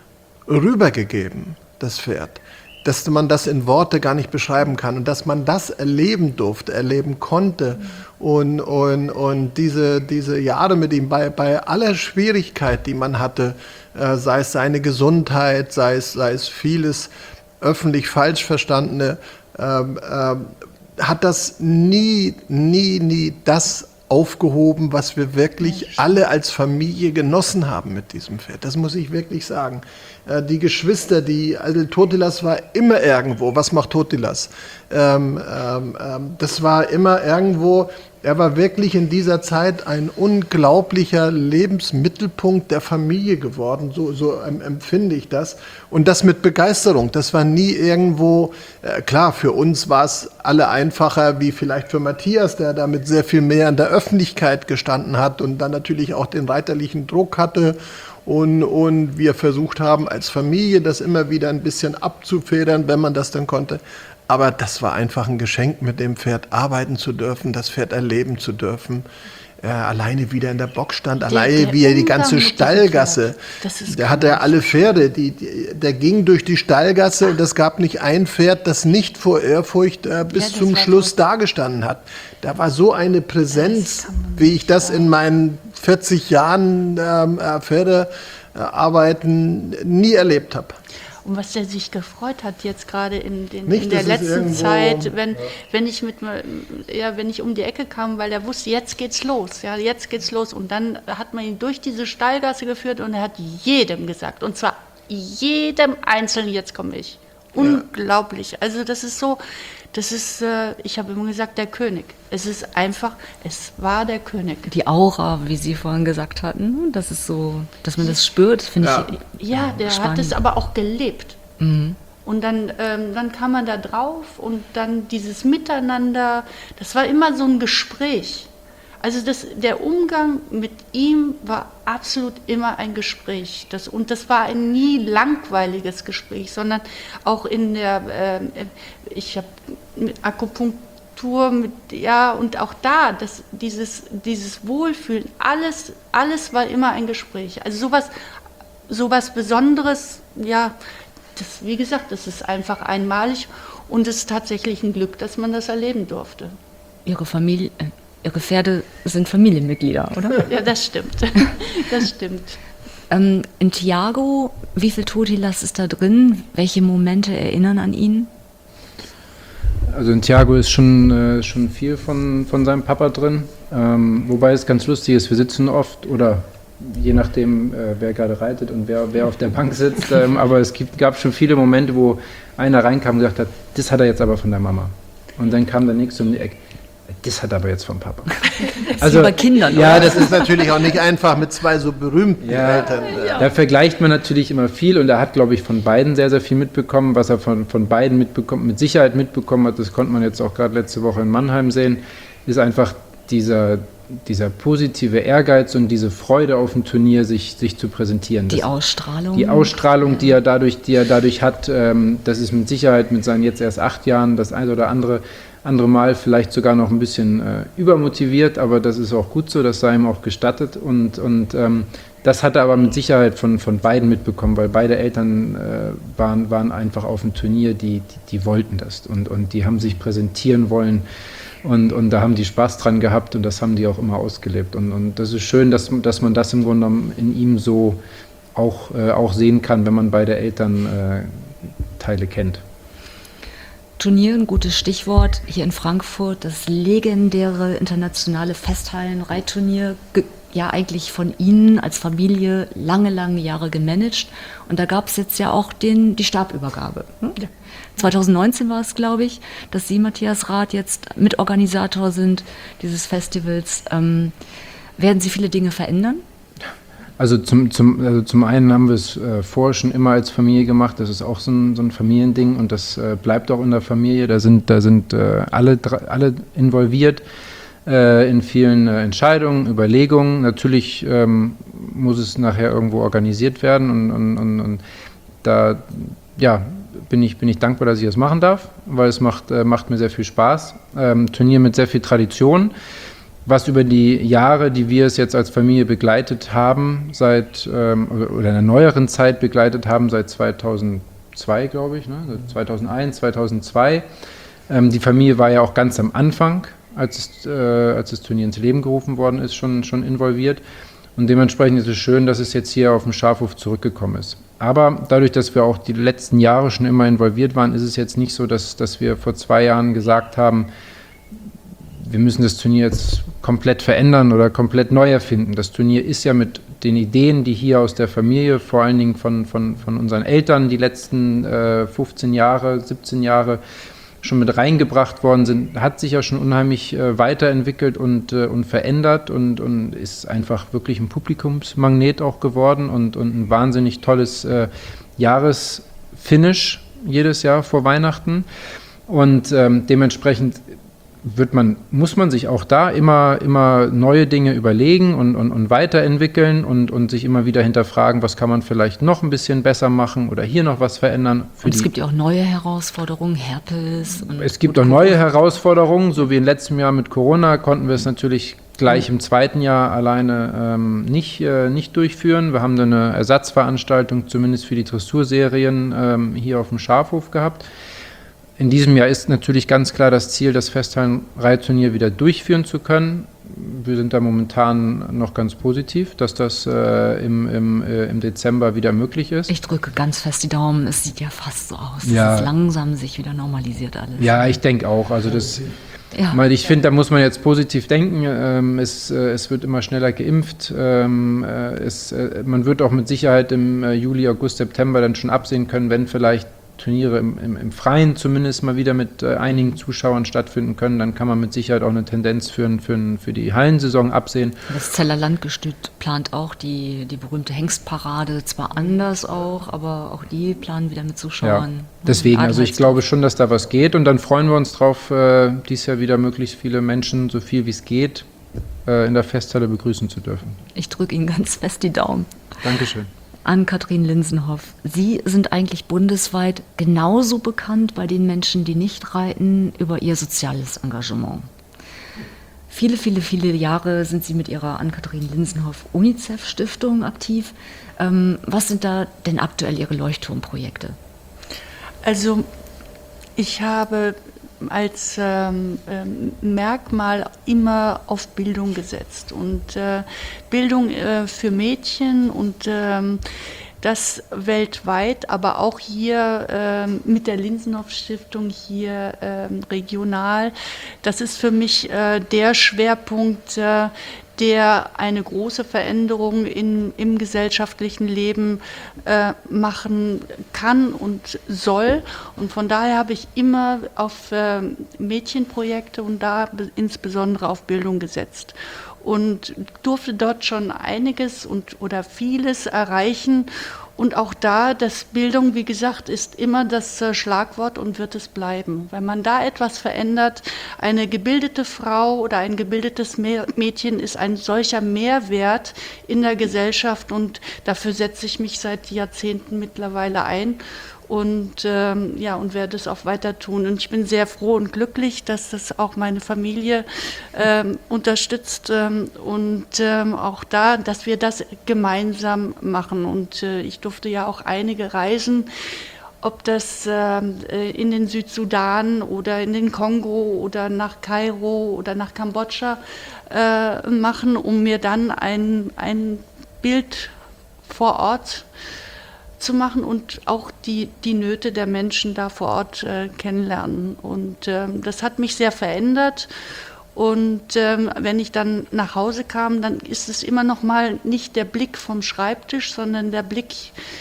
rübergegeben, das Pferd, dass man das in Worte gar nicht beschreiben kann und dass man das erleben durfte, erleben konnte und, und, und diese, diese Jahre mit ihm, bei, bei aller Schwierigkeit, die man hatte, äh, sei es seine Gesundheit, sei es, sei es vieles öffentlich falsch verstandene, ähm, ähm, hat das nie, nie, nie das aufgehoben, was wir wirklich alle als Familie genossen haben mit diesem Pferd. Das muss ich wirklich sagen. Äh, die Geschwister, die, also Totilas war immer irgendwo. Was macht Totilas? Ähm, ähm, ähm, das war immer irgendwo. Er war wirklich in dieser Zeit ein unglaublicher Lebensmittelpunkt der Familie geworden, so, so ähm, empfinde ich das. Und das mit Begeisterung, das war nie irgendwo, äh, klar, für uns war es alle einfacher, wie vielleicht für Matthias, der damit sehr viel mehr in der Öffentlichkeit gestanden hat und dann natürlich auch den reiterlichen Druck hatte. Und, und wir versucht haben, als Familie das immer wieder ein bisschen abzufedern, wenn man das dann konnte. Aber das war einfach ein Geschenk, mit dem Pferd arbeiten zu dürfen, das Pferd erleben zu dürfen. Äh, alleine wieder in der Box stand, alleine der wie er die Umgang ganze mit diesem Stallgasse. Das ist Der hatte ja alle Pferde, die, die, der ging durch die Stallgasse und es gab nicht ein Pferd, das nicht vor Ehrfurcht äh, bis Ja, das zum war Schluss so. dagestanden hat. Da war so eine Präsenz, Das kann man wie ich nicht das sagen. in meinen vierzig Jahren ähm, äh, Pferdearbeiten nie erlebt habe. Und was der sich gefreut hat jetzt gerade in, den, Nicht, in der dass es letzten irgendwo- Zeit, wenn, wenn ich mit mir- ja, wenn ich um die Ecke kam, weil er wusste, jetzt geht's los, ja, jetzt geht's los. Und dann hat man ihn durch diese Stallgasse geführt und er hat jedem gesagt, und zwar jedem Einzelnen, jetzt komme ich. Unglaublich. Also das ist so, das ist, äh, ich habe immer gesagt, der König. Es ist einfach, es war der König. Die Aura, wie Sie vorhin gesagt hatten, das ist so, dass man das spürt, finde Ja. ich Ja, der spannend. hat es aber auch gelebt. Mhm. Und dann, ähm, dann kam man da drauf und dann dieses Miteinander, das war immer so ein Gespräch. Also das, der Umgang mit ihm war absolut immer ein Gespräch. Das, und das war ein nie langweiliges Gespräch, sondern auch in der, ähm, ich habe mit Akupunktur, mit, ja, und auch da, das, dieses, dieses Wohlfühlen, alles, alles war immer ein Gespräch. Also sowas, sowas Besonderes, ja, das, wie gesagt, das ist einfach einmalig und es ist tatsächlich ein Glück, dass man das erleben durfte. Ihre Familie, äh, Ihre Pferde sind Familienmitglieder, oder? Ja, das stimmt. Das stimmt. ähm, in Thiago, wie viel Totilas ist da drin? Welche Momente erinnern an ihn? Also in Thiago ist schon, äh, schon viel von, von seinem Papa drin. Ähm, wobei es ganz lustig ist, wir sitzen oft oder je nachdem, äh, wer gerade reitet und wer, wer auf der Bank sitzt. Ähm, aber es gibt, gab schon viele Momente, wo einer reinkam und gesagt hat, das hat er jetzt aber von der Mama. Und dann kam der nächste um die Ecke. Das hat er aber jetzt vom Papa. Also bei Kindern, ja, oder? das Das ist natürlich auch nicht einfach mit zwei so berühmten Ja, Eltern. äh, da vergleicht man natürlich immer viel und er hat, glaube ich, von beiden sehr, sehr viel mitbekommen. Was er von, von beiden mitbekommen, mit Sicherheit mitbekommen hat, das konnte man jetzt auch gerade letzte Woche in Mannheim sehen, ist einfach dieser, dieser positive Ehrgeiz und diese Freude auf dem Turnier, sich, sich zu präsentieren. Die Das- Ausstrahlung. Die Ausstrahlung, die er dadurch, die er dadurch hat, ähm, das ist mit Sicherheit mit seinen jetzt erst acht Jahren das ein oder andere, andere Mal vielleicht sogar noch ein bisschen äh, übermotiviert, aber das ist auch gut so, das sei ihm auch gestattet und, und ähm, das hat er aber mit Sicherheit von, von beiden mitbekommen, weil beide Eltern äh, waren, waren einfach auf dem Turnier, die, die, die wollten das und, und die haben sich präsentieren wollen. Und, und da haben die Spaß dran gehabt und das haben die auch immer ausgelebt. Und, und das ist schön, dass, dass man das im Grunde genommen in ihm so auch, äh, auch sehen kann, wenn man beide Elternteile kennt. Turnier, ein gutes Stichwort. Hier in Frankfurt das legendäre internationale Festhallen-Reitturnier, ge- ja eigentlich von Ihnen als Familie lange, lange Jahre gemanagt. Und da gab es jetzt ja auch den, die Stabübergabe. Hm? zwanzig neunzehn war es, glaube ich, dass Sie, Matthias Rath, jetzt Mitorganisator sind dieses Festivals. Ähm, werden Sie viele Dinge verändern? Also zum, zum, also zum einen haben wir es äh, vorher schon immer als Familie gemacht, das ist auch so ein, so ein Familiending und das äh, bleibt auch in der Familie, da sind, da sind äh, alle, dr- alle involviert äh, in vielen äh, Entscheidungen, Überlegungen. Natürlich ähm, muss es nachher irgendwo organisiert werden und, und, und, und da ja, bin ich, bin ich dankbar, dass ich das machen darf, weil es macht, äh, macht mir sehr viel Spaß. Ähm, Turnier mit sehr viel Tradition. was über die Jahre, die wir es jetzt als Familie begleitet haben, seit ähm, oder in der neueren Zeit begleitet haben, seit zweitausendzwei, glaube ich, ne? zweitausendeins, zweitausendzwei. Ähm, die Familie war ja auch ganz am Anfang, als, es, äh, als das Turnier ins Leben gerufen worden ist, schon, schon involviert. Und dementsprechend ist es schön, dass es jetzt hier auf dem Schafhof zurückgekommen ist. Aber dadurch, dass wir auch die letzten Jahre schon immer involviert waren, ist es jetzt nicht so, dass, dass wir vor zwei Jahren gesagt haben, wir müssen das Turnier jetzt komplett verändern oder komplett neu erfinden. Das Turnier ist ja mit den Ideen, die hier aus der Familie, vor allen Dingen von, von, von unseren Eltern die letzten äh, fünfzehn Jahre, siebzehn Jahre schon mit reingebracht worden sind, hat sich ja schon unheimlich äh, weiterentwickelt und, äh, und verändert und, und ist einfach wirklich ein Publikumsmagnet auch geworden und, und ein wahnsinnig tolles äh, Jahresfinish jedes Jahr vor Weihnachten. Und ähm, dementsprechend wird man, muss man sich auch da immer, immer neue Dinge überlegen und, und, und weiterentwickeln und, und sich immer wieder hinterfragen, was kann man vielleicht noch ein bisschen besser machen oder hier noch was verändern. Für und es die, gibt ja auch neue Herausforderungen, Herpes. Und es gibt auch neue Herausforderungen, so wie im letzten Jahr mit Corona konnten wir es natürlich gleich im zweiten Jahr alleine ähm, nicht, äh, nicht durchführen. Wir haben dann eine Ersatzveranstaltung, zumindest für die Dressurserien, ähm, hier auf dem Schafhof gehabt. In diesem Jahr ist natürlich ganz klar das Ziel, das Festhallen-Reitturnier wieder durchführen zu können. Wir sind da momentan noch ganz positiv, dass das äh, im, im, äh, im Dezember wieder möglich ist. Ich drücke ganz fest die Daumen, es sieht ja fast so aus, ja. dass es langsam sich wieder normalisiert alles. Ja, ich denke auch. Also das, ja. Weil ich finde, da muss man jetzt positiv denken. Ähm, es, äh, es wird immer schneller geimpft. Ähm, äh, es, äh, man wird auch mit Sicherheit im äh, Juli, August, September dann schon absehen können, wenn vielleicht Turniere im, im, im Freien zumindest mal wieder mit äh, einigen Zuschauern stattfinden können, dann kann man mit Sicherheit auch eine Tendenz für, für, für die Hallensaison absehen. Das Zeller Landgestüt plant auch die, die berühmte Hengstparade, zwar anders auch, aber auch die planen wieder mit Zuschauern. Ja, deswegen, also ich glaube schon, dass da was geht und dann freuen wir uns drauf, äh, dieses Jahr wieder möglichst viele Menschen, so viel wie es geht, äh, in der Festhalle begrüßen zu dürfen. Ich drücke Ihnen ganz fest die Daumen. Dankeschön. Ann-Kathrin Linsenhoff, Sie sind eigentlich bundesweit genauso bekannt bei den Menschen, die nicht reiten, über Ihr soziales Engagement. Viele, viele, viele Jahre sind Sie mit Ihrer Ann-Kathrin Linsenhoff UNICEF-Stiftung aktiv. Ähm, was sind da denn aktuell Ihre Leuchtturmprojekte? Also ich habe als ähm, äh, Merkmal immer auf Bildung gesetzt und äh, Bildung äh, für Mädchen und ähm, das weltweit, aber auch hier äh, mit der Linsenhoff-Stiftung hier äh, regional. Das ist für mich äh, der Schwerpunkt, äh, der eine große Veränderung in, im gesellschaftlichen Leben äh, machen kann und soll. Und von daher habe ich immer auf äh, Mädchenprojekte und da insbesondere auf Bildung gesetzt. Und durfte dort schon einiges und oder vieles erreichen. Und auch da, das Bildung, wie gesagt, ist immer das äh, Schlagwort und wird es bleiben. Wenn man da etwas verändert, eine gebildete Frau oder ein gebildetes Mädchen ist ein solcher Mehrwert in der Gesellschaft und dafür setze ich mich seit Jahrzehnten mittlerweile ein. Und, ähm, ja, und werde es auch weiter tun. Und ich bin sehr froh und glücklich, dass das auch meine Familie ähm, unterstützt ähm, und ähm, auch da, dass wir das gemeinsam machen. Und äh, ich durfte ja auch einige Reisen, ob das äh, in den Südsudan oder in den Kongo oder nach Kairo oder nach Kambodscha äh, machen, um mir dann ein, ein Bild vor Ort zu machen und auch die, die Nöte der Menschen da vor Ort äh, kennenlernen. Und ähm, das hat mich sehr verändert. Und ähm, wenn ich dann nach Hause kam, dann ist es immer noch mal nicht der Blick vom Schreibtisch, sondern der Blick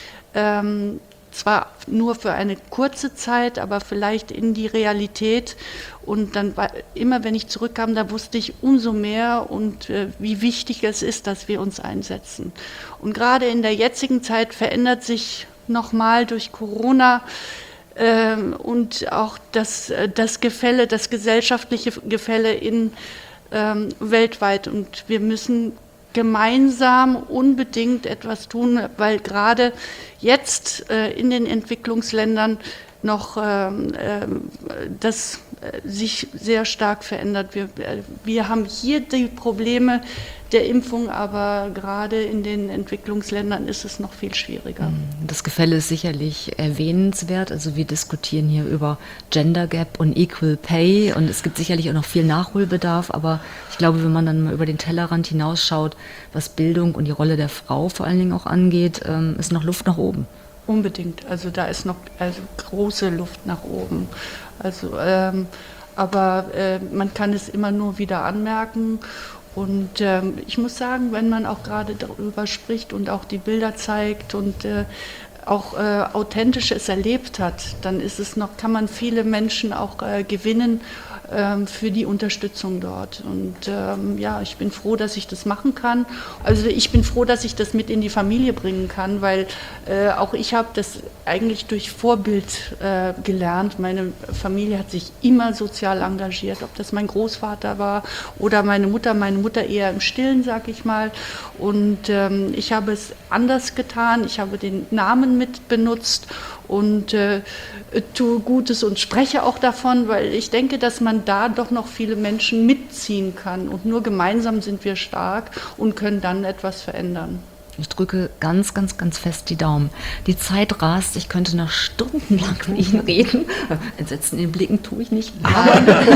ähm, zwar nur für eine kurze Zeit, aber vielleicht in die Realität. Und dann war, immer wenn ich zurückkam, da wusste ich umso mehr und äh, wie wichtig es ist, dass wir uns einsetzen. Und gerade in der jetzigen Zeit verändert sich nochmal durch Corona äh, und auch das, das Gefälle, das gesellschaftliche Gefälle in, äh, weltweit. Und wir müssen gemeinsam unbedingt etwas tun, weil gerade jetzt äh, in den Entwicklungsländern noch äh, das sich sehr stark verändert. Wir, wir haben hier die Probleme der Impfung, aber gerade in den Entwicklungsländern ist es noch viel schwieriger. Das Gefälle ist sicherlich erwähnenswert. Also wir diskutieren hier über Gender Gap und Equal Pay und es gibt sicherlich auch noch viel Nachholbedarf, aber ich glaube, wenn man dann mal über den Tellerrand hinausschaut, was Bildung und die Rolle der Frau vor allen Dingen auch angeht, ist noch Luft nach oben. Unbedingt. Also da ist noch also große Luft nach oben. Also, ähm, aber äh, man kann es immer nur wieder anmerken. Und ähm, ich muss sagen, wenn man auch gerade darüber spricht und auch die Bilder zeigt und äh, auch äh, authentisch es erlebt hat, dann ist es noch, kann man viele Menschen auch äh, gewinnen ähm, für die Unterstützung dort. Und ähm, ja, ich bin froh, dass ich das machen kann. Also ich bin froh, dass ich das mit in die Familie bringen kann, weil äh, auch ich habe das eigentlich durch Vorbild äh, gelernt. Meine Familie hat sich immer sozial engagiert, ob das mein Großvater war oder meine Mutter, meine Mutter eher im Stillen, sag ich mal. Und ähm, ich habe es anders getan, ich habe den Namen mit benutzt und äh, tue Gutes und spreche auch davon, weil ich denke, dass man da doch noch viele Menschen mitziehen kann und nur gemeinsam sind wir stark und können dann etwas verändern. Ich drücke ganz, ganz, ganz fest die Daumen. Die Zeit rast, ich könnte noch stundenlang mit Ihnen reden. Entsetzen in den Blicken tue ich nicht. Aber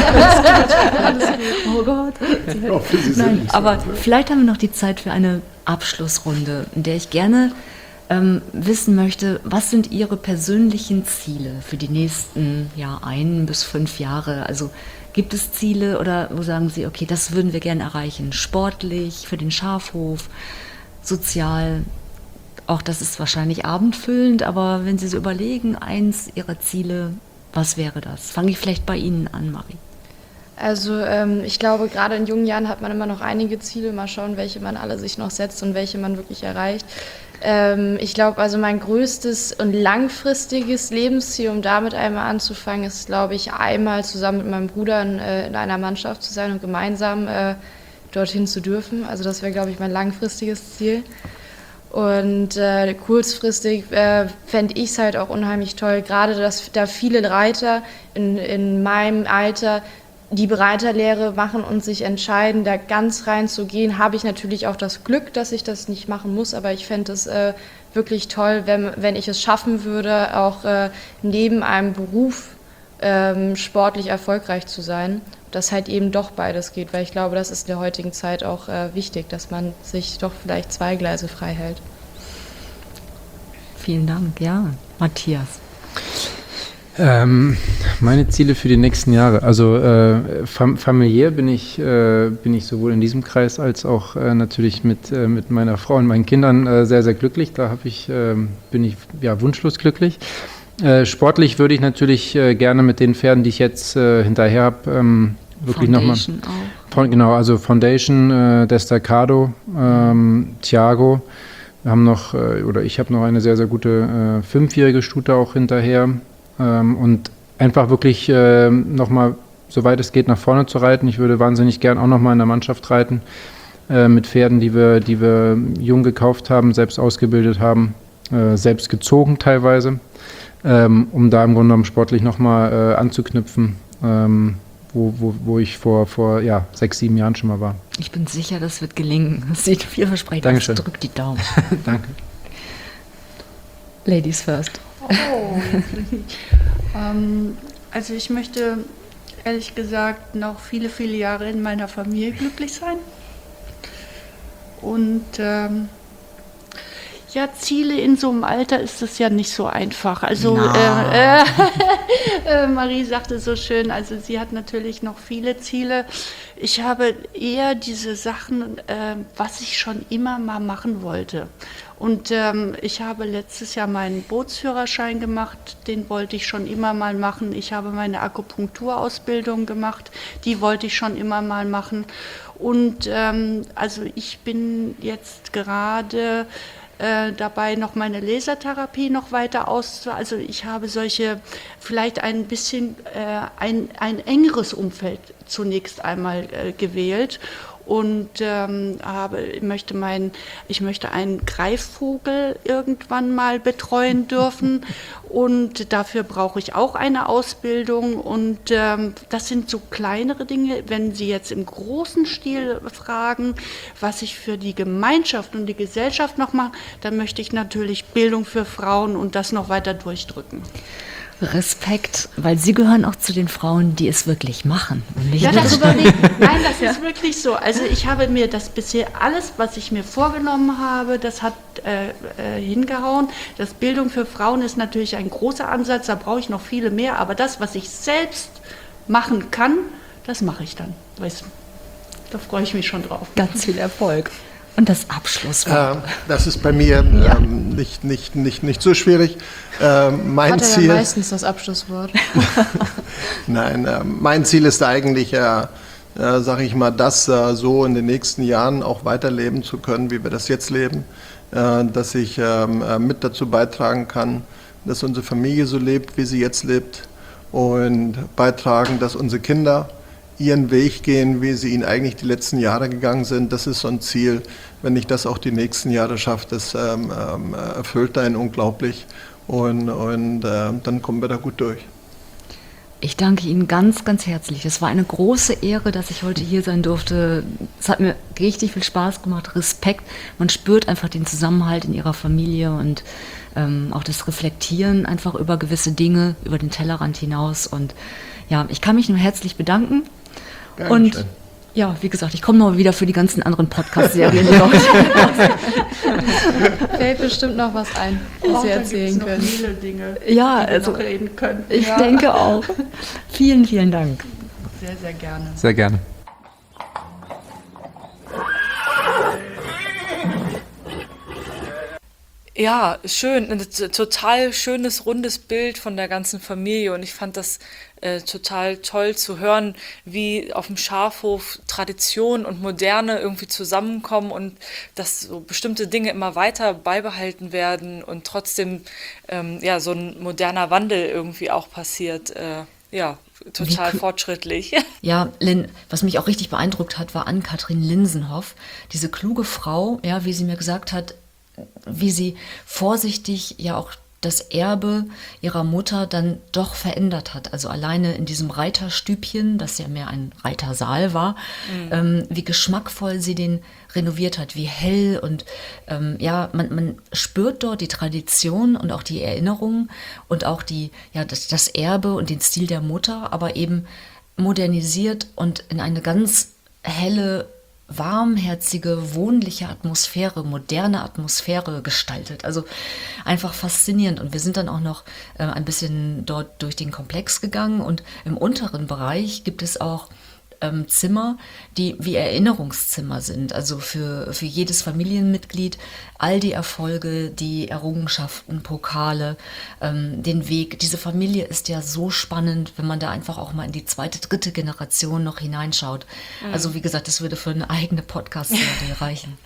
oh Gott. Nein, aber vielleicht haben wir noch die Zeit für eine Abschlussrunde, in der ich gerne ähm, wissen möchte, was sind Ihre persönlichen Ziele für die nächsten ja, ein bis fünf Jahre? Also gibt es Ziele oder wo sagen Sie, okay, das würden wir gerne erreichen? Sportlich, für den Schafhof, sozial, auch das ist wahrscheinlich abendfüllend, aber wenn Sie so überlegen, eins Ihrer Ziele, was wäre das? Fange ich vielleicht bei Ihnen an, Marie. Also ähm, ich glaube, gerade in jungen Jahren hat man immer noch einige Ziele. Mal schauen, welche man alle sich noch setzt und welche man wirklich erreicht. Ähm, ich glaube, also mein größtes und langfristiges Lebensziel, um damit einmal anzufangen, ist, glaube ich, einmal zusammen mit meinem Bruder in, äh, in einer Mannschaft zu sein und gemeinsam äh, dorthin zu dürfen. Also das wäre, glaube ich, mein langfristiges Ziel. Und äh, kurzfristig äh, fände ich es halt auch unheimlich toll, gerade dass da viele Reiter in, in meinem Alter die Reiterlehre machen und sich entscheiden, da ganz rein zu gehen, habe ich natürlich auch das Glück, dass ich das nicht machen muss, aber ich fände es äh, wirklich toll, wenn, wenn ich es schaffen würde, auch äh, neben einem Beruf ähm, sportlich erfolgreich zu sein. Dass halt eben doch beides geht, weil ich glaube, das ist in der heutigen Zeit auch äh, wichtig, dass man sich doch vielleicht zwei Gleise frei hält. Vielen Dank, ja. Matthias. Ähm, meine Ziele für die nächsten Jahre, also äh, fam- familiär bin ich, äh, bin ich sowohl in diesem Kreis als auch äh, natürlich mit, äh, mit meiner Frau und meinen Kindern äh, sehr, sehr glücklich. Da hab ich, äh, bin ich ja, wunschlos glücklich. Äh, sportlich würde ich natürlich äh, gerne mit den Pferden, die ich jetzt äh, hinterher habe, ähm, wirklich nochmal. Von, genau, also Foundation, äh, Destacado, ähm, Thiago. Wir haben noch, äh, oder ich habe noch eine sehr, sehr gute äh, fünfjährige Stute auch hinterher. Ähm, und einfach wirklich äh, nochmal, soweit es geht, nach vorne zu reiten. Ich würde wahnsinnig gern auch nochmal in der Mannschaft reiten, äh, mit Pferden, die wir, die wir jung gekauft haben, selbst ausgebildet haben, äh, selbst gezogen teilweise, ähm, um da im Grunde genommen sportlich nochmal äh, anzuknüpfen. Ähm, Wo, wo, wo ich vor, vor ja, sechs, sieben Jahren schon mal war. Ich bin sicher, das wird gelingen. Das sieht vielversprechend aus. Drück die Daumen. Danke. Ladies first. Oh. ähm, also ich möchte ehrlich gesagt noch viele, viele Jahre in meiner Familie glücklich sein. Und ähm, ja, Ziele in so einem Alter ist es ja nicht so einfach. Also äh, äh, Marie sagte so schön, also sie hat natürlich noch viele Ziele. Ich habe eher diese Sachen, äh, was ich schon immer mal machen wollte. Und ähm, ich habe letztes Jahr meinen Bootsführerschein gemacht, den wollte ich schon immer mal machen. Ich habe meine Akupunkturausbildung gemacht, die wollte ich schon immer mal machen. Und ähm, also ich bin jetzt gerade Äh, dabei noch meine Lasertherapie noch weiter aus, also ich habe solche, vielleicht ein bisschen äh, ein, ein engeres Umfeld zunächst einmal äh, gewählt und ähm, habe, möchte mein, ich möchte einen Greifvogel irgendwann mal betreuen dürfen und dafür brauche ich auch eine Ausbildung und ähm, das sind so kleinere Dinge. Wenn Sie jetzt im großen Stil fragen, was ich für die Gemeinschaft und die Gesellschaft noch mache, dann möchte ich natürlich Bildung für Frauen und das noch weiter durchdrücken. Respekt, weil Sie gehören auch zu den Frauen, die es wirklich machen. Nicht Ja, darüber nicht. Nein, das ist wirklich so. Also ich habe mir das bisher alles, was ich mir vorgenommen habe, das hat äh, äh, hingehauen. Das Bildung für Frauen ist natürlich ein großer Ansatz, da brauche ich noch viele mehr. Aber das, was ich selbst machen kann, das mache ich dann. Weißt du, da freue ich mich schon drauf. Ganz viel Erfolg. Und das Abschlusswort. Äh, das ist bei mir Ja. ähm, nicht, nicht, nicht, nicht so schwierig. Äh, mein Hat er Ziel, ja meistens das Abschlusswort. nein, äh, mein Ziel ist eigentlich, äh, äh, sage ich mal, das äh, so in den nächsten Jahren auch weiterleben zu können, wie wir das jetzt leben, äh, dass ich ähm, äh, mit dazu beitragen kann, dass unsere Familie so lebt, wie sie jetzt lebt und beitragen, dass unsere Kinder ihren Weg gehen, wie sie ihn eigentlich die letzten Jahre gegangen sind. Das ist so ein Ziel. Wenn ich das auch die nächsten Jahre schaffe, das ähm, ähm, erfüllt einen unglaublich und, und äh, dann kommen wir da gut durch. Ich danke Ihnen ganz, ganz herzlich. Es war eine große Ehre, dass ich heute hier sein durfte. Es hat mir richtig viel Spaß gemacht, Respekt. Man spürt einfach den Zusammenhalt in Ihrer Familie und ähm, auch das Reflektieren einfach über gewisse Dinge, über den Tellerrand hinaus. Und ja, ich kann mich nur herzlich bedanken. Gern Und schön. ja, wie gesagt, ich komme noch wieder für die ganzen anderen Podcast-Serien. Fällt bestimmt noch was ein, was Sie da erzählen gibt's noch können. viele Dinge, Ja, die wir also noch reden können. ich Ja. denke auch. Vielen, vielen Dank. Sehr, sehr gerne. Sehr gerne. Ja, schön, ein t- total schönes, rundes Bild von der ganzen Familie und ich fand das äh, total toll zu hören, wie auf dem Schafhof Tradition und Moderne irgendwie zusammenkommen und dass so bestimmte Dinge immer weiter beibehalten werden und trotzdem ähm, ja, so ein moderner Wandel irgendwie auch passiert. Äh, ja, total Wie- fortschrittlich. Ja, Lynn, was mich auch richtig beeindruckt hat, war Ann-Kathrin Linsenhoff, diese kluge Frau, ja, wie sie mir gesagt hat, wie sie vorsichtig ja auch das Erbe ihrer Mutter dann doch verändert hat. Also alleine in diesem Reiterstübchen, das ja mehr ein Reitersaal war, ähm, wie geschmackvoll sie den renoviert hat, wie hell und ähm, ja, man, man spürt dort die Tradition und auch die Erinnerungen und auch die, ja, das, das Erbe und den Stil der Mutter, aber eben modernisiert und in eine ganz helle, warmherzige, wohnliche Atmosphäre, moderne Atmosphäre gestaltet. Also einfach faszinierend. Und wir sind dann auch noch äh, ein bisschen dort durch den Komplex gegangen und im unteren Bereich gibt es auch ähm, Zimmer, die wie Erinnerungszimmer sind. Also für, für jedes Familienmitglied all die Erfolge, die Errungenschaften, Pokale, ähm, den Weg. Diese Familie ist ja so spannend, wenn man da einfach auch mal in die zweite, dritte Generation noch hineinschaut. Mhm. Also wie gesagt, das würde für eine eigene Podcast-Serie reichen.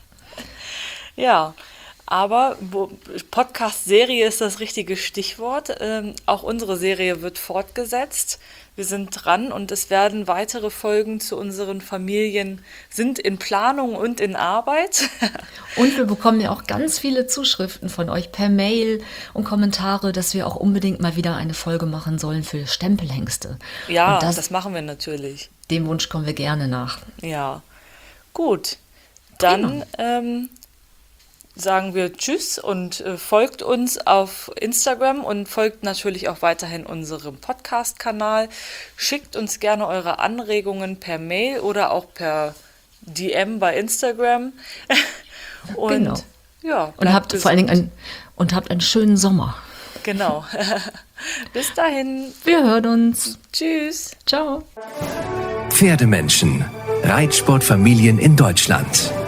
Ja, aber wo- Podcast-Serie ist das richtige Stichwort. Ähm, auch unsere Serie wird fortgesetzt. Wir sind dran und es werden weitere Folgen zu unseren Familien, sind in Planung und in Arbeit. Und wir bekommen ja auch ganz viele Zuschriften von euch per Mail und Kommentare, dass wir auch unbedingt mal wieder eine Folge machen sollen für Stempelhengste. Ja, und das, das machen wir natürlich. dem Wunsch kommen wir gerne nach. Ja, gut. Dann ähm, sagen wir Tschüss und äh, folgt uns auf Instagram und folgt natürlich auch weiterhin unserem Podcast-Kanal. Schickt uns gerne eure Anregungen per Mail oder auch per D M bei Instagram. Und Genau. ja, Und bleibt habt vor allen Dingen gesund. einen, und habt einen schönen Sommer. Genau. Bis dahin. Wir hören uns. Tschüss. Ciao. Pferdemenschen. Reitsportfamilien in Deutschland.